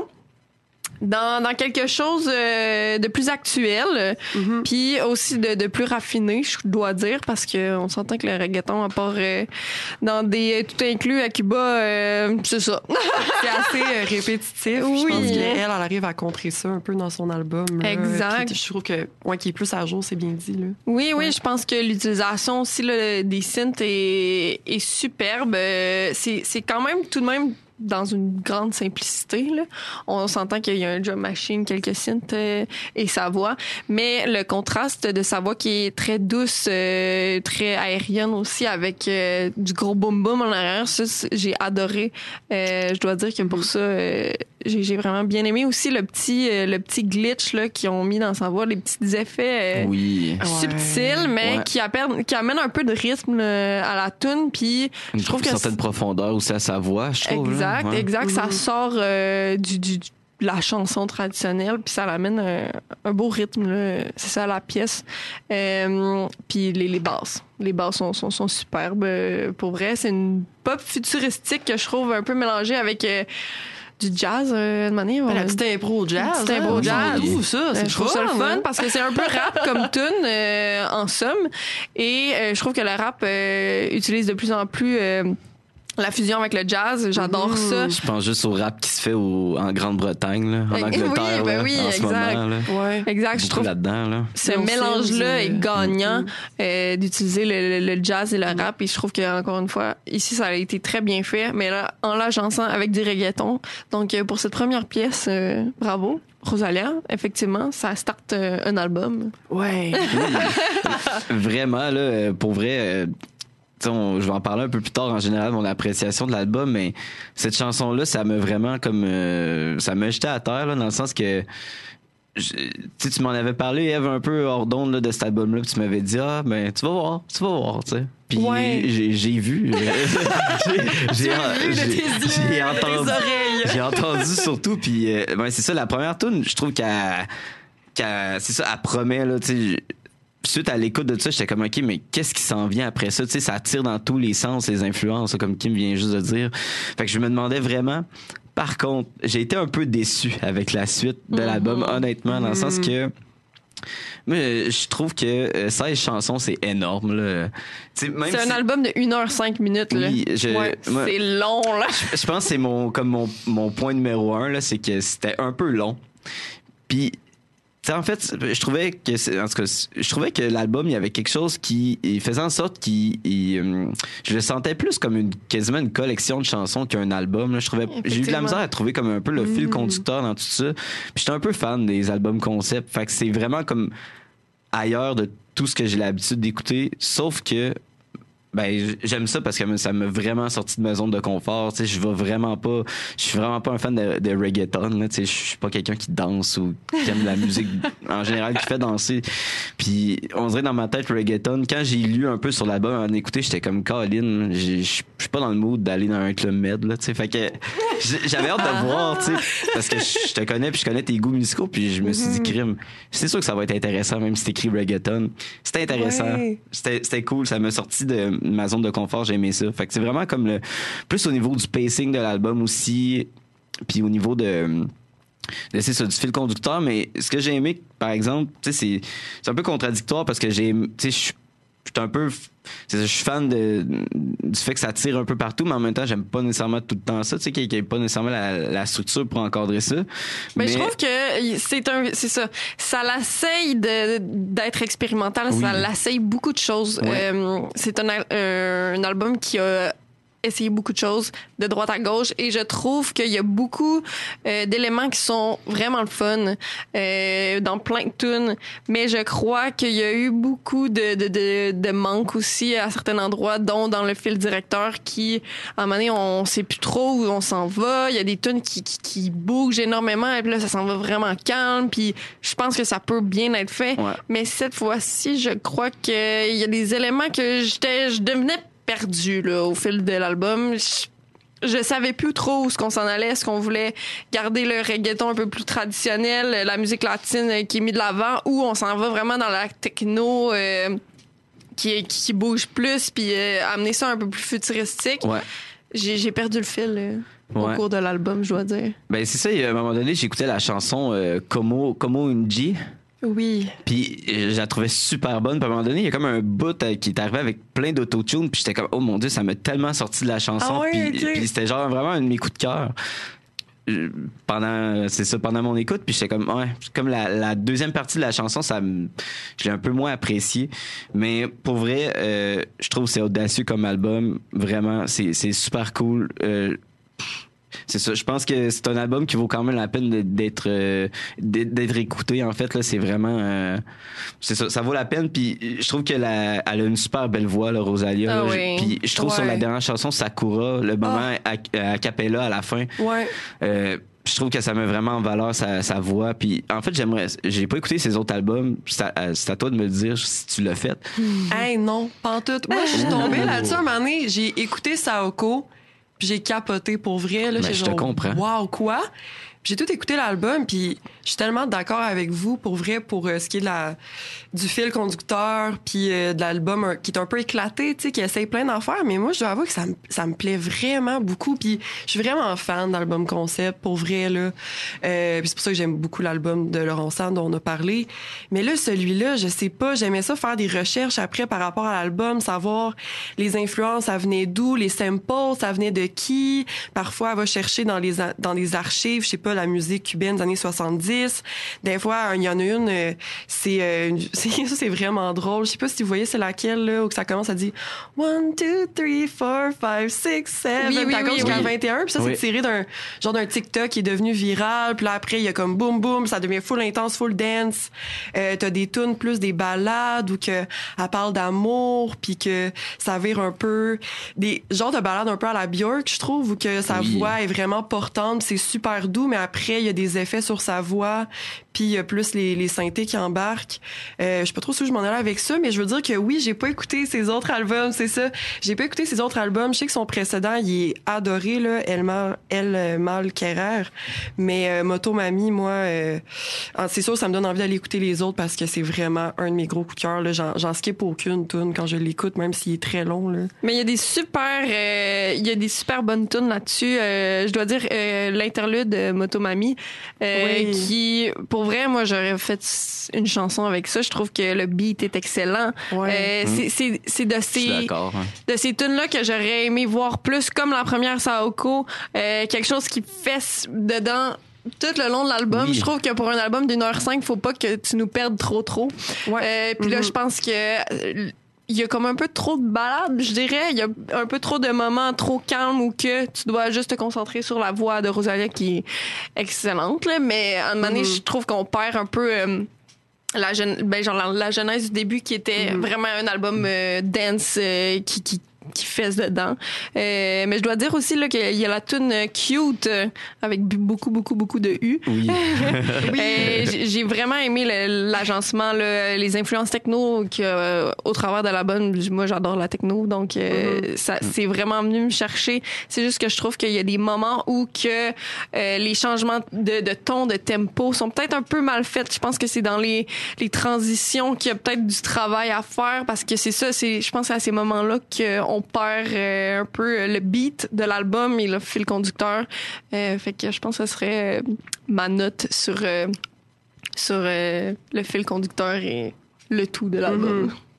dans, dans quelque chose euh, de plus actuel, mm-hmm. puis aussi de, de plus raffiné, je dois dire, parce que on s'entend que le reggaeton, à part euh, dans des tout inclus à Cuba, euh, c'est ça. C'est assez euh, répétitif. Oui. Je pense qu'elle, elle arrive à contrer ça un peu dans son album. Là. Exact. Puis, je trouve que, ouais, qui est plus à jour, c'est bien dit, là. Oui, oui, ouais. je pense que l'utilisation aussi là, des synths est, est superbe. C'est, c'est quand même tout de même dans une grande simplicité, là. On s'entend qu'il y a un drum machine, quelques synths euh, et sa voix, mais le contraste de sa voix qui est très douce, euh, très aérienne aussi, avec euh, du gros boom boom en arrière, ça, j'ai adoré. Euh, je dois dire que pour ça, euh, j'ai, j'ai vraiment bien aimé aussi le petit, euh, le petit glitch là qu'ils ont mis dans sa voix, les petits effets euh, oui. subtils, mais ouais. qui, appellent, qui amènent un peu de rythme là, à la tune, puis je trouve une que certaine c'est... profondeur aussi à sa voix, je trouve. Exact. Là. Ouais. Exact, ça sort euh, du, du, de la chanson traditionnelle, puis ça l'amène un, un beau rythme, là. C'est ça la pièce. Euh, puis les, les basses. Les basses sont, sont, sont superbes. Pour vrai, c'est une pop futuristique que je trouve un peu mélangée avec... Euh, du jazz, euh, de manière. Ben, la petite impro jazz. Petite impro jazz. Je trouve ça, c'est je trouve ça le fun parce que c'est un peu rap comme tune, euh, en somme. Et euh, je trouve que le rap euh, utilise de plus en plus euh, la fusion avec le jazz. J'adore mmh. ça. Je pense juste au rap qui se fait au, en Grande-Bretagne, là, en Angleterre, oui, ben là, oui, en exact. ce moment. Là. Ouais. Exact. Je trouve là-dedans, là. ce mélange-là est gagnant mmh. euh, d'utiliser le, le, le jazz et le mmh. rap. Et je trouve que encore une fois, ici, ça a été très bien fait. Mais là, en l'agençant avec du reggaeton. Donc, euh, pour cette première pièce, euh, bravo. Rosalia, effectivement, ça starte euh, un album. Ouais. Vraiment, là, pour vrai... Euh, On, je vais en parler un peu plus tard en général mon appréciation de l'album, mais cette chanson là ça m'a vraiment comme euh, ça m'a jeté à terre là, dans le sens que je, tu m'en avais parlé Eve un peu hors d'onde là, de cet album là, puis tu m'avais dit ah ben tu vas voir tu vas voir tu sais, puis ouais. j'ai, j'ai vu j'ai, j'ai, j'ai, j'ai, j'ai entendu j'ai entendu surtout, puis euh, ben, c'est ça la première tune, je trouve qu'elle, qu'elle c'est ça elle promet là, tu sais. Suite à l'écoute de ça, j'étais comme ok, mais qu'est-ce qui s'en vient après ça? Tu sais, ça tire dans tous les sens, les influences, comme Kim vient juste de dire. Fait que je me demandais vraiment. Par contre, j'ai été un peu déçu avec la suite de mm-hmm. l'album, honnêtement, dans mm-hmm. le sens que mais je trouve que seize chansons, c'est énorme. Là. Même c'est si... un album de une heure cinq minutes. Là. Oui, je, ouais, moi, c'est long. Là. Je, je pense que c'est mon, comme mon, mon point numéro un, là, c'est que c'était un peu long. Puis en fait, je trouvais que c'est, en tout cas, je trouvais que l'album, il y avait quelque chose qui faisait en sorte qu'il, il, je le sentais plus comme une quasiment une collection de chansons qu'un album. Là. Je trouvais, j'ai eu de la misère à trouver comme un peu le mmh. fil conducteur dans tout ça. Puis j'étais un peu fan des albums concept. Fait que c'est vraiment comme ailleurs de tout ce que j'ai l'habitude d'écouter, sauf que ben j'aime ça parce que ça m'a vraiment sorti de ma zone de confort. Tu sais, je vais vraiment pas, je suis vraiment pas un fan de, de reggaeton. Là, tu sais, je suis pas quelqu'un qui danse ou qui aime la musique en général, qui fait danser. Puis on dirait dans ma tête reggaeton. Quand j'ai lu un peu sur l'album, en écouter, j'étais comme Colin. Je suis pas dans le mood d'aller dans un club med. Là, tu sais, fait que j'avais hâte de voir, tu sais, parce que je te connais puis je connais tes goûts musicaux. Puis je me suis dit crime. C'est sûr que ça va être intéressant, même si t'écris reggaeton. C'était intéressant. Ouais. C'était, c'était cool. Ça m'a sorti de ma zone de confort, j'ai aimé ça. Fait que c'est vraiment comme le plus au niveau du pacing de l'album aussi, puis au niveau de, de c'est ça, du fil conducteur. Mais ce que j'ai aimé, par exemple, tu sais, c'est, c'est un peu contradictoire parce que j'ai, tu sais, je suis un peu c'est ça, je suis fan de, du fait que ça tire un peu partout, mais en même temps, j'aime pas nécessairement tout le temps ça, tu sais, qu'il n'y ait pas nécessairement la, la structure pour encadrer ça. Mais, mais je trouve que c'est un, c'est ça. Ça l'essaye de, d'être expérimental, oui. Ça l'essaye beaucoup de choses. Ouais. Euh, c'est un, un, un album qui a essayé beaucoup de choses de droite à gauche et je trouve qu'il y a beaucoup euh, d'éléments qui sont vraiment le fun euh, dans plein de tunes, mais je crois qu'il y a eu beaucoup de, de, de, de manques aussi à certains endroits, dont dans le fil directeur qui, à un moment donné, on sait plus trop où on s'en va. Il y a des tunes qui, qui, qui bougent énormément et puis là, ça s'en va vraiment calme puis je pense que ça peut bien être fait, ouais. Mais cette fois-ci, je crois qu'il y a des éléments que j'étais, je devenais perdu là, au fil de l'album. Je, je savais plus trop où ce qu'on s'en allait. Est-ce qu'on voulait garder le reggaeton un peu plus traditionnel, la musique latine qui est mise de l'avant, ou on s'en va vraiment dans la techno euh, qui, qui bouge plus, puis euh, amener ça un peu plus futuristique. Ouais. J'ai, j'ai perdu le fil euh, ouais. au cours de l'album, je dois dire. Ben c'est ça. À un moment donné, j'écoutais la chanson euh, Como Como Unji. Oui. Puis je la trouvais super bonne. Puis à un moment donné, il y a comme un bout euh, qui est arrivé avec plein d'autotune. Puis j'étais comme, oh mon Dieu, ça m'a tellement sorti de la chanson. Ah ouais, puis, okay. puis c'était genre vraiment un de mes coups de cœur. Pendant, c'est ça, pendant mon écoute. Puis j'étais comme, ouais, comme la, la deuxième partie de la chanson, ça me, je l'ai un peu moins apprécié. Mais pour vrai, euh, je trouve que c'est audacieux comme album. Vraiment, c'est, c'est super cool. Euh, C'est ça. Je pense que c'est un album qui vaut quand même la peine d'être euh, d'être écouté. En fait, là, c'est vraiment, euh, c'est ça. Ça vaut la peine. Puis je trouve qu'elle a, elle a une super belle voix, là, Rosalia. Ah oui. Puis je trouve ouais. sur la dernière chanson Sakura, le moment oh. a, a cappella à la fin. Ouais. Euh, je trouve que ça met vraiment en valeur sa, sa voix. Puis en fait, j'aimerais. J'ai pas écouté ses autres albums. C'est à, c'est à toi de me le dire si tu l'as fait. Mm. Hey non, pas en tout. Moi, je suis tombée là-dessus un moment donné. J'ai écouté Saoko. Puis j'ai capoté pour vrai. Là, ben, je te genre, comprends. Wow, quoi? J'ai tout écouté l'album, puis je suis tellement d'accord avec vous, pour vrai, pour euh, ce qui est de la, du fil conducteur, puis euh, de l'album euh, qui est un peu éclaté, tu sais, qui essaye plein d'affaires. Mais moi, je dois avouer que ça, ça me plaît vraiment beaucoup. Puis je suis vraiment fan d'album concept, pour vrai, là. Euh, puis c'est pour ça que j'aime beaucoup l'album de Laurent Sand dont on a parlé. Mais là, celui-là, je sais pas, j'aimais ça faire des recherches après par rapport à l'album, savoir les influences, ça venait d'où, les samples, ça venait de qui. Parfois, elle va chercher dans les, dans les archives, je sais pas, la musique cubaine des années soixante-dix. Des fois, il y en a une, euh, c'est, euh, c'est, ça, c'est vraiment drôle. Je sais pas si vous voyez, c'est laquelle, là, où ça commence à dire one, two, three, four, five, six, seven. Oui, oui, T'as oui, jusqu'à oui. vingt et un. Puis ça, oui. c'est tiré d'un genre d'un TikTok qui est devenu viral. Puis là, après, il y a comme boum, boum, ça devient full intense, full dance. Euh, t'as des tunes plus des ballades où que elle parle d'amour, puis que ça vire un peu des genres de ballades un peu à la Björk, je trouve, où que sa oui. voix est vraiment portante, c'est super doux, mais après, il y a des effets sur sa voix, puis il y a plus les, les synthés qui embarquent. Euh, je sais pas trop si je m'en allais avec ça, mais je veux dire que oui, j'ai pas écouté ses autres albums, c'est ça. J'ai pas écouté ses autres albums. Je sais que son précédent, il est adoré, là, El Mal, El Mal Querer. Mais euh, Moto Mami, moi, euh, c'est sûr, ça me donne envie d'aller écouter les autres parce que c'est vraiment un de mes gros coups de cœur. Là. J'en, j'en skip aucune tune quand je l'écoute, même s'il est très long. Là. Mais il y a des super, euh, il y a des super bonnes tunes là-dessus. Euh, je dois dire euh, l'interlude de Moto Mami, euh, oui. qui, pour vrai, moi, j'aurais fait une chanson avec ça. Je trouve que le beat est excellent. Ouais. Euh, mmh. c'est, c'est, c'est de ces, hein. de ces tunes-là que j'aurais aimé voir plus, comme la première Saoko, euh, quelque chose qui fesse dedans tout le long de l'album. Oui. Je trouve que pour un album d'une heure cinq, faut pas que tu nous perdes trop trop. Ouais. Euh, puis mm-hmm. là, je pense que il y a comme un peu trop de balades, je dirais. Il y a un peu trop de moments trop calmes où que tu dois juste te concentrer sur la voix de Rosalia qui est excellente, là. Mais à un moment donné, mm-hmm. je trouve qu'on perd un peu euh, la, jeune, ben, genre la, la genèse du début qui était mm-hmm. vraiment un album euh, dance euh, qui, qui qui fesse dedans. Euh, mais je dois dire aussi là, qu'il y a la tune Cute euh, avec beaucoup, beaucoup, beaucoup de U. Oui. oui. Euh, j'ai, j'ai vraiment aimé le, l'agencement, là, les influences techno qu'il y a au travers de l'album. Moi, j'adore la techno, donc euh, mm-hmm. ça, c'est vraiment venu me chercher. C'est juste que je trouve qu'il y a des moments où que euh, les changements de, de ton, de tempo sont peut-être un peu mal faits. Je pense que c'est dans les, les transitions qu'il y a peut-être du travail à faire parce que c'est ça, c'est, je pense que c'est à ces moments-là qu'on on perd euh, un peu le beat de l'album et le fil conducteur. Euh, fait que je pense que ce serait euh, ma note sur, euh, sur euh, le fil conducteur et le tout de l'album.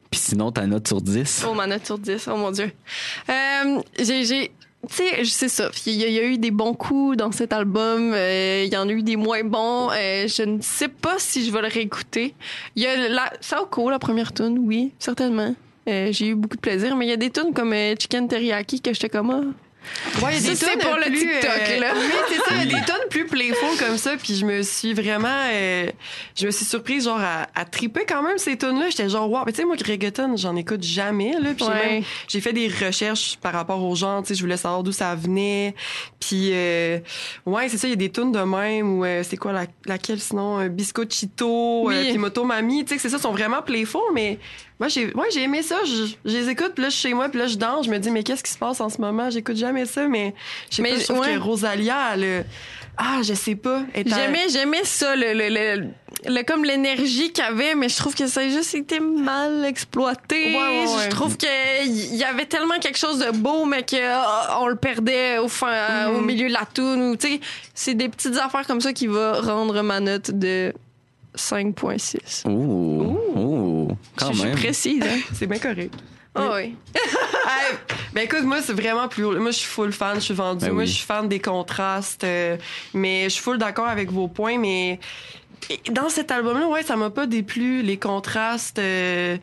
Puis sinon, ta note sur dix? Oh, ma note sur dix, oh mon Dieu. Euh, j'ai... j'ai... Tu sais, c'est ça. Il y, a, il y a eu des bons coups dans cet album. Euh, il y en a eu des moins bons. Euh, je ne sais pas si je vais le réécouter. Il y a la Saoko, la première tune, oui, certainement. Euh, j'ai eu beaucoup de plaisir. Mais il y a des tunes comme euh, Chicken Teriyaki que j'étais comme... Ah, ouais, il y a des ça, c'est pour le plus, TikTok, là. Euh, oui, c'est ça. Il y a des tonnes plus playful comme ça. Puis je me suis vraiment... Euh, je me suis surprise, genre, à, à triper quand même ces tunes-là. J'étais genre, wow. Mais tu sais, moi, reggaeton, j'en écoute jamais, là. Puis Ouais. j'ai même... J'ai fait des recherches par rapport aux gens. Tu sais, je voulais savoir d'où ça venait. Puis, euh, ouais, c'est ça. Il y a des tunes de même. Ou euh, c'est quoi, la, laquelle, sinon? Euh, Biscochito, Oui. euh, puis Motomami. Tu sais, que c'est ça, sont vraiment playful, mais... Moi, j'ai, ouais, j'ai aimé ça. Je, je les écoute, puis là, je suis chez moi, puis là, je danse. Je me dis, mais qu'est-ce qui se passe en ce moment? J'écoute jamais ça, mais je sais Mais pas, je trouve ouais. que Rosalia, elle, euh, ah, je sais pas. elle est à- J'aimais, j'aimais ça, le, le, le, le- comme l'énergie qu'il y avait, mais je trouve que ça a juste été mal exploité. Ouais, ouais, ouais. Je trouve qu'il y avait tellement quelque chose de beau, mais qu'on le perdait au, fin, Mhm. au milieu de la toune. Ou, tu sais, c'est des petites affaires comme ça qui vont rendre ma note de cinq virgule six. Ouh, ouh, quand je, je même. suis précise, hein? C'est bien correct. Ah oui. Hey, ben écoute, moi, c'est vraiment plus haut. Moi, je suis full fan, je suis vendue. Ben moi, oui. je suis fan des contrastes. euh, mais je suis full d'accord avec vos points, mais dans cet album-là, ouais, ça m'a pas déplu, les contrastes. Euh,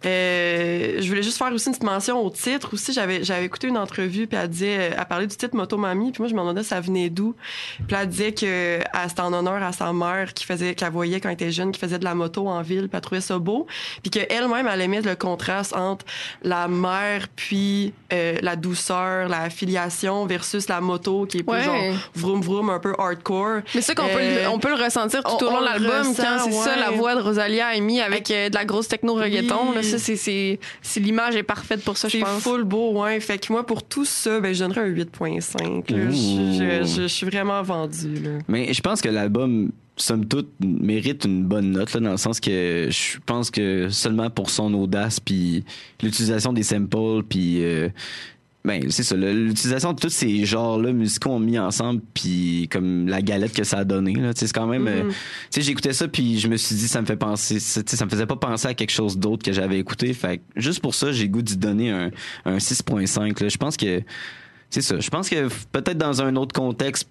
euh, je voulais juste faire aussi une petite mention au titre. Aussi, j'avais, j'avais écouté une entrevue, puis elle disait, elle parlait du titre Motomami, puis moi, je me demandais ça venait d'où. Puis elle disait que elle, c'était en honneur à sa mère qui faisait, qu'elle voyait quand elle était jeune, qui faisait de la moto en ville, puis elle trouvait ça beau. Puis qu'elle-même, elle aimait le contraste entre la mère, puis euh, la douceur, la filiation, versus la moto, qui est plus Ouais. genre vroom vroom, un peu hardcore. Mais ça qu'on peut, Euh, le- on peut le ressentir tout on- au long on de le l'album, ressent, quand c'est ça, ouais. la voix de Rosalia est mise avec euh, de la grosse techno reggaeton. Oui. Là, ça, c'est, c'est, c'est l'image est parfaite pour ça, je C'est pense. full beau, ouais. Fait que moi, pour tout ça, ben, je donnerais un huit virgule cinq. là. Ouh. Je, je, je, je suis vraiment vendue, là. Mais je pense que l'album, somme toute, mérite une bonne note, là, dans le sens que je pense que seulement pour son audace, puis l'utilisation des samples, puis... euh, ben, c'est ça, le- l'utilisation de tous ces genres-là musicaux ont mis ensemble, puis comme la galette que ça a donné, là, tu sais, c'est quand même... euh, Mhm. tu sais, j'écoutais ça, puis je me suis dit, ça me fait penser... Ça, tu sais, ça me faisait pas penser à quelque chose d'autre que j'avais écouté, fait que juste pour ça, j'ai le goût d'y donner un, un six virgule cinq, là. Je pense que... C'est ça, je pense que peut-être dans un autre contexte,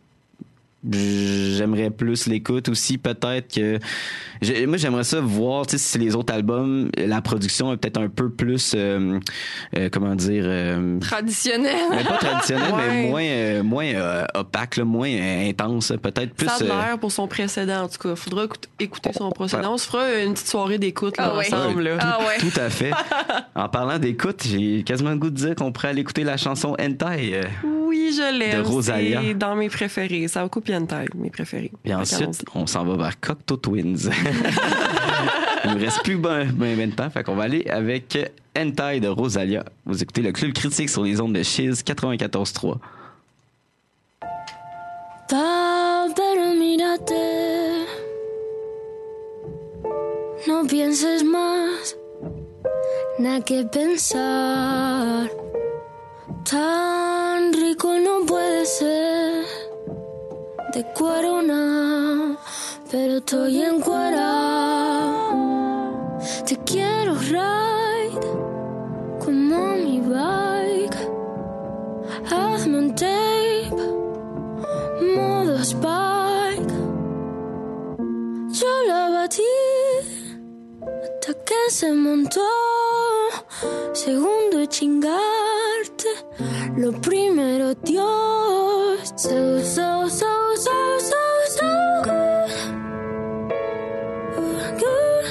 j'aimerais plus l'écoute aussi, peut-être que j'ai- moi j'aimerais ça voir, tu sais, si les autres albums, la production est peut-être un peu plus euh, euh, comment dire euh, Traditionnel. mais pas traditionnel, Ouais. mais moins euh, moins euh, opaque, là, moins euh, intense, peut-être plus Ça a euh, l'air pour son précédent, en tout cas. Faudra écoute- écouter son précédent. On se fera une petite soirée d'écoute, là, Ah ouais. ensemble, là. Ah ouais. tout à fait. En parlant d'écoute, j'ai quasiment le goût de dire qu'on pourrait aller écouter la chanson Hentai. euh, Oui, je l'aime. De Rosalia. C'est dans mes préférés. Ça coupe Hentai, mes préférés. Puis Fait ensuite, qu'allons-y. on s'en va vers Cocteau Twins. Il ne reste plus ben, ben, ben de temps, fait qu'on va aller avec Hentai de Rosalia. Vous écoutez le Club Critique sur les ondes de Chiz quatre-vingt-quatorze trois. Ta, pero mírate. No pienses más, nada que pensar. Tan rico no puede ser. De cuero no, pero estoy en cuera. Te quiero ride como mi bike. Hazme un tape, modo Spike. Yo la batí hasta que se montó. Segundo chingarte, lo primero Dios. So, so, so, so, so, so good. Good.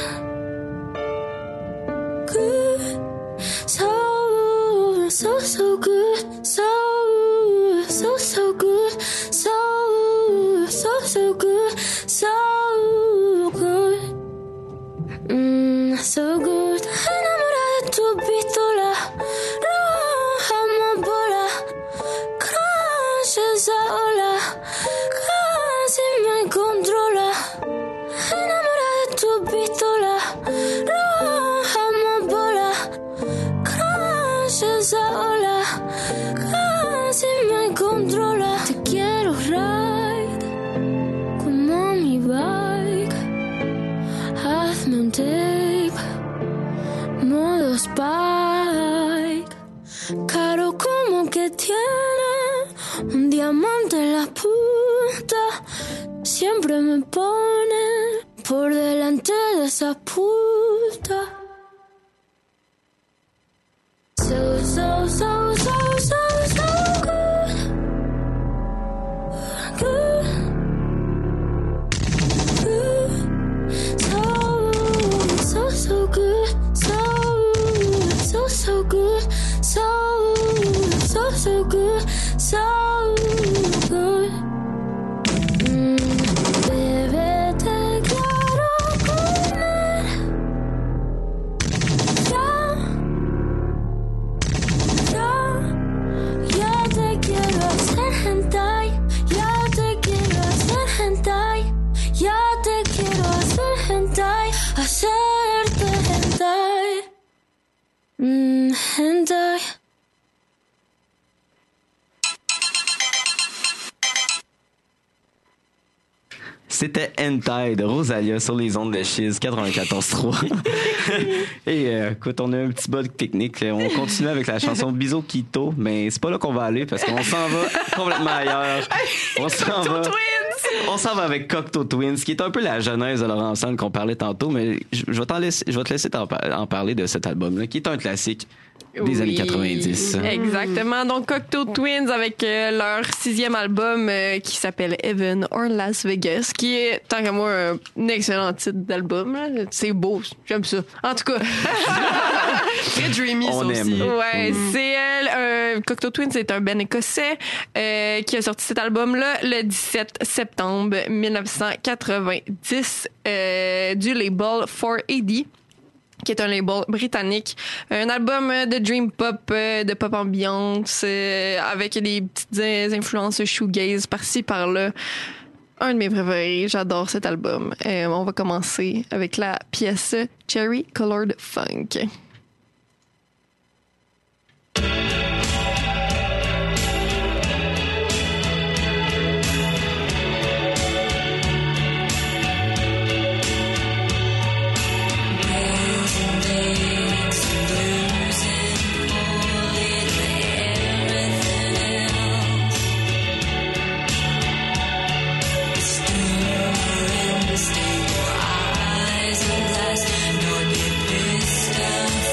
Good. So, so, so good. So, so, so good. So, so, so good. So good. Mm, so good. Enamorada de tu pistola. Roja amapola. Crash esa ola. Casi me controla. Enamorada de tu pistola. Roja amapola. Crash esa ola. Casi me controla. Te quiero ride como mi bike. Hazme un tape, modo caro como que tiene un diamante en la punta. Siempre me pone por delante de esa puta. So, so, so, so, so, so good. Good. Good. So, so, so good. So, so, so good. So, so, so good. So good. Mm, bebé, te quiero comer. Ya. Ya, ya te quiero hacer hentai, ya te quiero hacer hentai, ya te quiero hacer hentai, hacerte hentai, mm, hentai. C'était Hentai de Rosalia sur les ondes de Chiz quatre-vingt-quatorze trois. Et euh, écoute, on a un petit bug technique. On continue avec la chanson Biso Quito, mais c'est pas là qu'on va aller parce qu'on s'en va complètement ailleurs. On s'en va. On s'en va avec Cocteau Twins, qui est un peu la genèse de Laurence Anne qu'on parlait tantôt, mais je, je vais t'en laisser, je vais te laisser t'en, en parler de cet album-là, qui est un classique des oui, années quatre-vingt-dix. Exactement. Donc, Cocteau Twins avec euh, leur sixième album euh, qui s'appelle Heaven or Las Vegas, qui est, tant qu'à moi, un, un excellent titre d'album. Là. C'est beau. J'aime ça. En tout cas. Très dreamy, ça On aussi. aime. Ouais, Mm. c'est euh, Cocteau Twins, c'est un band écossais euh, qui a sorti cet album-là le dix-sept septembre dix-neuf cent quatre-vingt-dix euh, du label quatre A D, qui est un label britannique. Un album de dream pop, euh, de pop ambiance, euh, avec des petites influences shoegaze par-ci, par-là. Un de mes préférés, j'adore cet album. Euh, on va commencer avec la pièce Cherry Colored Funk. Stay your eyes and glass, nor be pissed and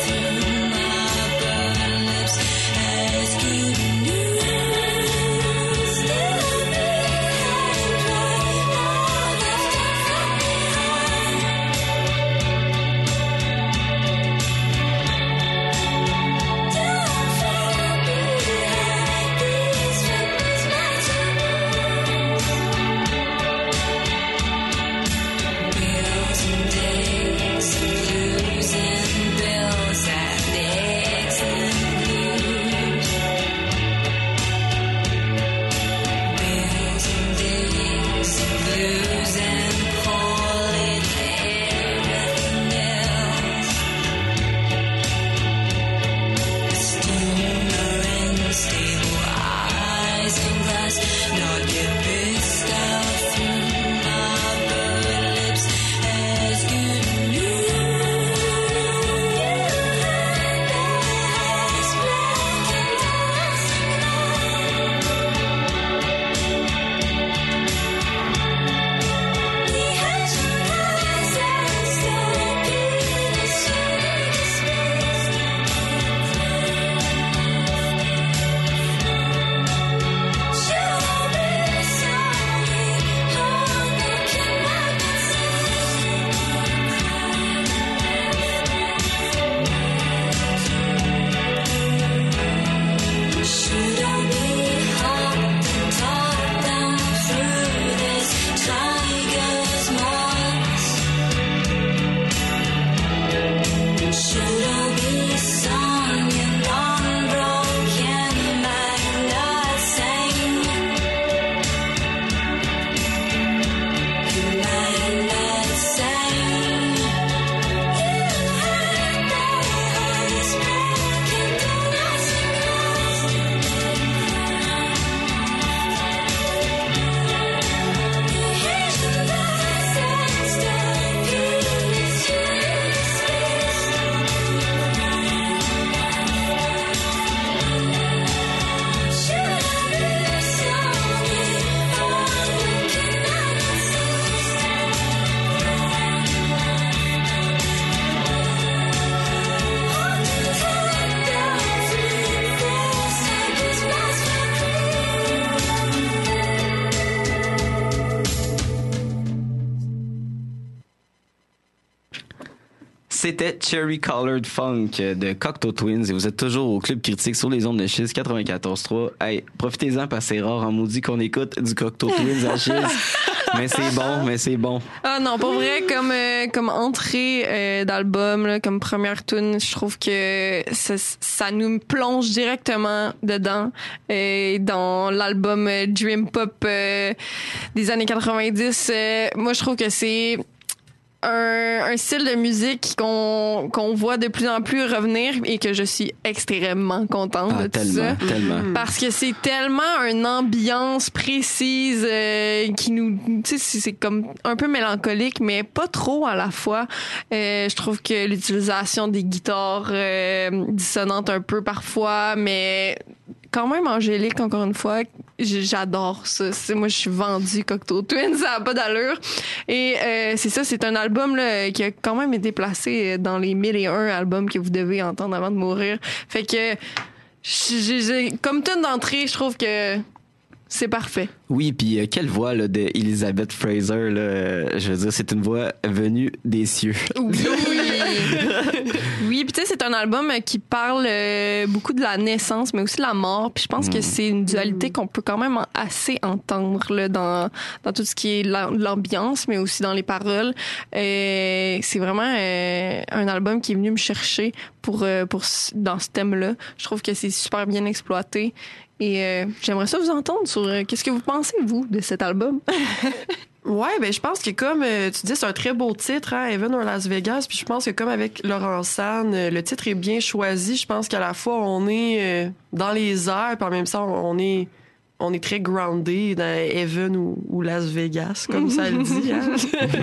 C'était Cherry Colored Funk de Cocteau Twins et vous êtes toujours au Club Critique sur les ondes de Chiz quatre-vingt-quatorze trois. Hey, profitez-en parce que c'est rare en maudit qu'on écoute du Cocteau Twins à Chiz. Mais c'est bon, mais c'est bon. Ah non, pour vrai, comme euh, comme entrée euh, d'album, là, comme première tune, je trouve que ça, ça nous plonge directement dedans euh, dans l'album euh, Dream Pop euh, des années quatre-vingt-dix. Euh, moi, je trouve que c'est Un, un style de musique qu'on qu'on voit de plus en plus revenir et que je suis extrêmement contente ah, de tellement, tout ça. Tellement. Parce que c'est tellement une ambiance précise euh, qui nous... Tu sais, c'est comme un peu mélancolique, mais pas trop à la fois. Euh, je trouve que l'utilisation des guitares euh, dissonantes un peu parfois, mais quand même angélique, encore une fois. J'adore ça. C'est, moi, je suis vendue Cocteau Twins, ça n'a pas d'allure. Et euh, c'est ça, c'est un album là, qui a quand même été placé dans les mille et un albums que vous devez entendre avant de mourir. Fait que, j'ai, j'ai, comme tune d'entrée, je trouve que c'est parfait. Oui, puis euh, quelle voix là, d'Elizabeth Fraser, là, euh, je veux dire, c'est une voix venue des cieux. Oui, oui, puis tu sais, c'est un album qui parle euh, beaucoup de la naissance, mais aussi de la mort. Puis je pense mm. que c'est une dualité qu'on peut quand même assez entendre là, dans, dans tout ce qui est l'ambiance, mais aussi dans les paroles. Euh, c'est vraiment euh, un album qui est venu me chercher pour, euh, pour dans ce thème-là. Je trouve que c'est super bien exploité. Et euh, j'aimerais ça vous entendre sur euh, qu'est-ce que vous pensez, vous, de cet album? Ouais, ben je pense que comme euh, tu dis, c'est un très beau titre, hein, Heaven or Las Vegas. Puis je pense que comme avec Laurent San, euh, le titre est bien choisi. Je pense qu'à la fois on est euh, dans les airs, puis en même temps on est on est très groundé dans Heaven ou, ou Las Vegas, comme ça elle dit. Hein?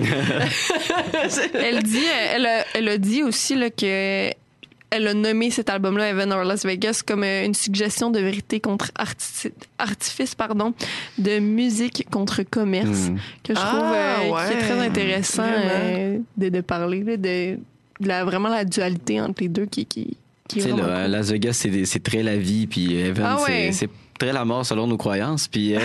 elle dit, elle a, elle a dit aussi là que elle a nommé cet album-là, Heaven or Las Vegas, comme une suggestion de vérité contre arti- artifice, pardon, de musique contre commerce, mmh. que je trouve ah, euh, ouais, qui est très intéressant euh, de, de parler là, de, de la, vraiment la dualité entre les deux qui, qui, qui est vraiment cool. là, Las Vegas, c'est, c'est très la vie, puis Heaven, ah, ouais. c'est, c'est très la mort selon nos croyances. Puis, euh...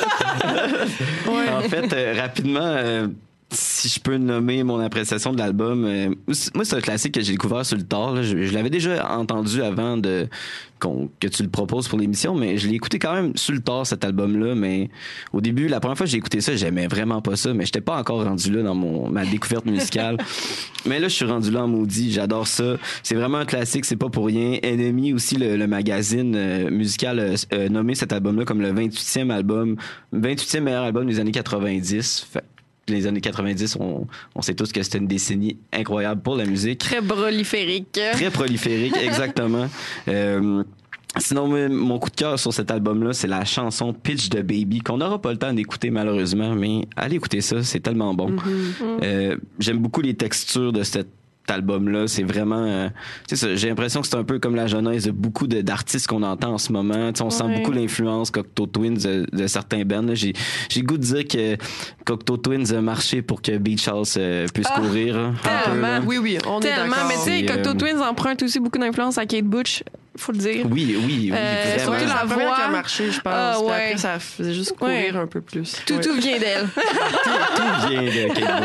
ouais. En fait, euh, rapidement... Euh... si je peux nommer mon appréciation de l'album, euh, moi, c'est un classique que j'ai découvert sur le tard. Là. Je, je l'avais déjà entendu avant de qu'on, que tu le proposes pour l'émission, mais je l'ai écouté quand même sur le tard, cet album-là. Mais au début, la première fois que j'ai écouté ça, j'aimais vraiment pas ça, mais j'étais pas encore rendu là dans mon, ma découverte musicale. Mais là, je suis rendu là en maudit. J'adore ça. C'est vraiment un classique, c'est pas pour rien. Enemy aussi, le, le magazine euh, musical, euh, euh, nommé cet album-là comme le vingt-huitième album, vingt-huitième meilleur album des années quatre-vingt-dix. Fait, les années quatre-vingt-dix, on, on sait tous que c'était une décennie incroyable pour la musique. Très proliférique. Très proliphérique, exactement. euh, sinon, mon coup de cœur sur cet album-là, c'est la chanson Pitch the Baby, qu'on n'aura pas le temps d'écouter malheureusement, mais allez écouter ça, c'est tellement bon. Mm-hmm. Euh, j'aime beaucoup les textures de cette album-là, c'est vraiment euh, tu sais, j'ai l'impression que c'est un peu comme la genèse de beaucoup de, d'artistes qu'on entend en ce moment. Tu sais, on ouais. sent beaucoup l'influence Cocteau Twins de, de certains bands. J'ai, j'ai le goût de dire que Cocteau Twins a marché pour que Beach House euh, puisse ah, courir. Hein, tellement. Un peu, oui, oui, on tellement. est d'accord. Mais tu sais, Cocteau euh, Twins emprunte aussi beaucoup d'influence à Kate Bush, faut le dire. Oui, oui, oui. Euh, surtout la voix qui a marché, je pense. Ah, ouais. Après, ça faisait juste courir ouais. un peu plus. Tout, ouais. tout vient d'elle. tout, tout vient de Kate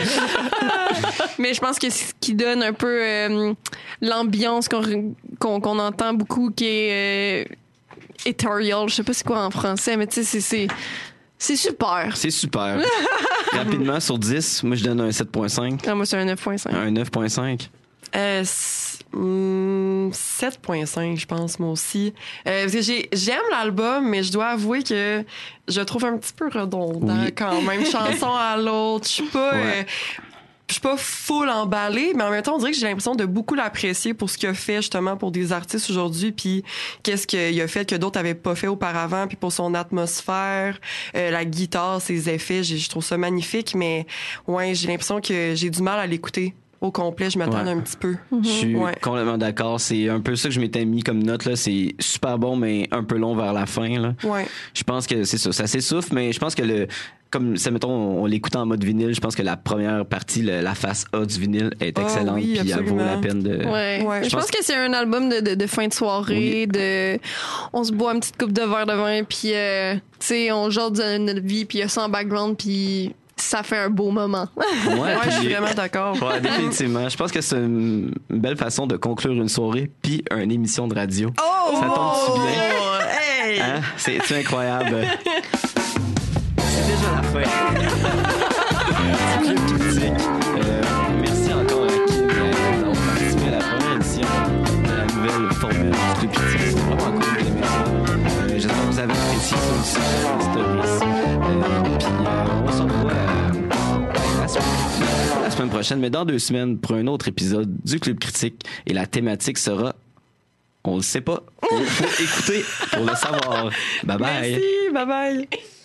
Bush. Mais je pense que c'est ce qui donne un peu euh, l'ambiance qu'on, qu'on, qu'on entend beaucoup, qui est euh, ethereal. Je sais pas c'est quoi en français, mais tu sais, c'est, c'est, c'est super. C'est super. Rapidement, sur dix, moi, je donne un sept virgule cinq. Ah, moi, c'est un neuf virgule cinq. Un neuf virgule cinq. Euh, hum, sept virgule cinq, je pense, moi aussi. Euh, parce que j'ai, j'aime l'album, mais je dois avouer que je trouve un petit peu redondant oui. quand même, chanson à l'autre. Je suis pas... Ouais. Euh, je suis pas full emballée, mais en même temps, on dirait que j'ai l'impression de beaucoup l'apprécier pour ce qu'il a fait justement pour des artistes aujourd'hui, puis qu'est-ce qu'il a fait que d'autres avaient pas fait auparavant, puis pour son atmosphère, euh, la guitare, ses effets, je trouve ça magnifique, mais ouais, j'ai l'impression que j'ai du mal à l'écouter au complet, je m'attends ouais. un petit peu. Mm-hmm. Je suis ouais. complètement d'accord. C'est un peu ça que je m'étais mis comme note, là. C'est super bon, mais un peu long vers la fin, là. Ouais. Je pense que c'est ça. Ça s'essouffle, mais je pense que le, comme ça, mettons, on, on l'écoute en mode vinyle, je pense que la première partie, le, la face A du vinyle est excellente, puis oh, oui, elle vaut la peine de... Ouais. ouais. Je, je pense, pense que c'est un album de, de, de fin de soirée, oui. de... On se boit une petite coupe de verre de vin, puis, euh, tu sais, on jase de notre vie, puis il y a ça en background, puis... ça fait un beau moment. Ouais, ouais je suis vraiment d'accord. Ouais, définitivement. Je pense que c'est une belle façon de conclure une soirée puis une émission de radio. Oh! Ça tombe bien. Hey! Hein? C'est, c'est incroyable. C'est déjà la fin. Club Critique. Euh, merci encore à Kim d'avoir participé à la première édition de la nouvelle formule du Club Critique. C'est vraiment cool de l'aimer ça. Euh, j'espère que vous avez apprécié ça aussi, les stories. Euh, puis euh, on se revoit euh, la, semaine, la semaine prochaine, mais dans deux semaines pour un autre épisode du Club Critique. Et la thématique sera... On le sait pas. Il faut écouter pour le savoir. Bye bye. Merci, bye bye.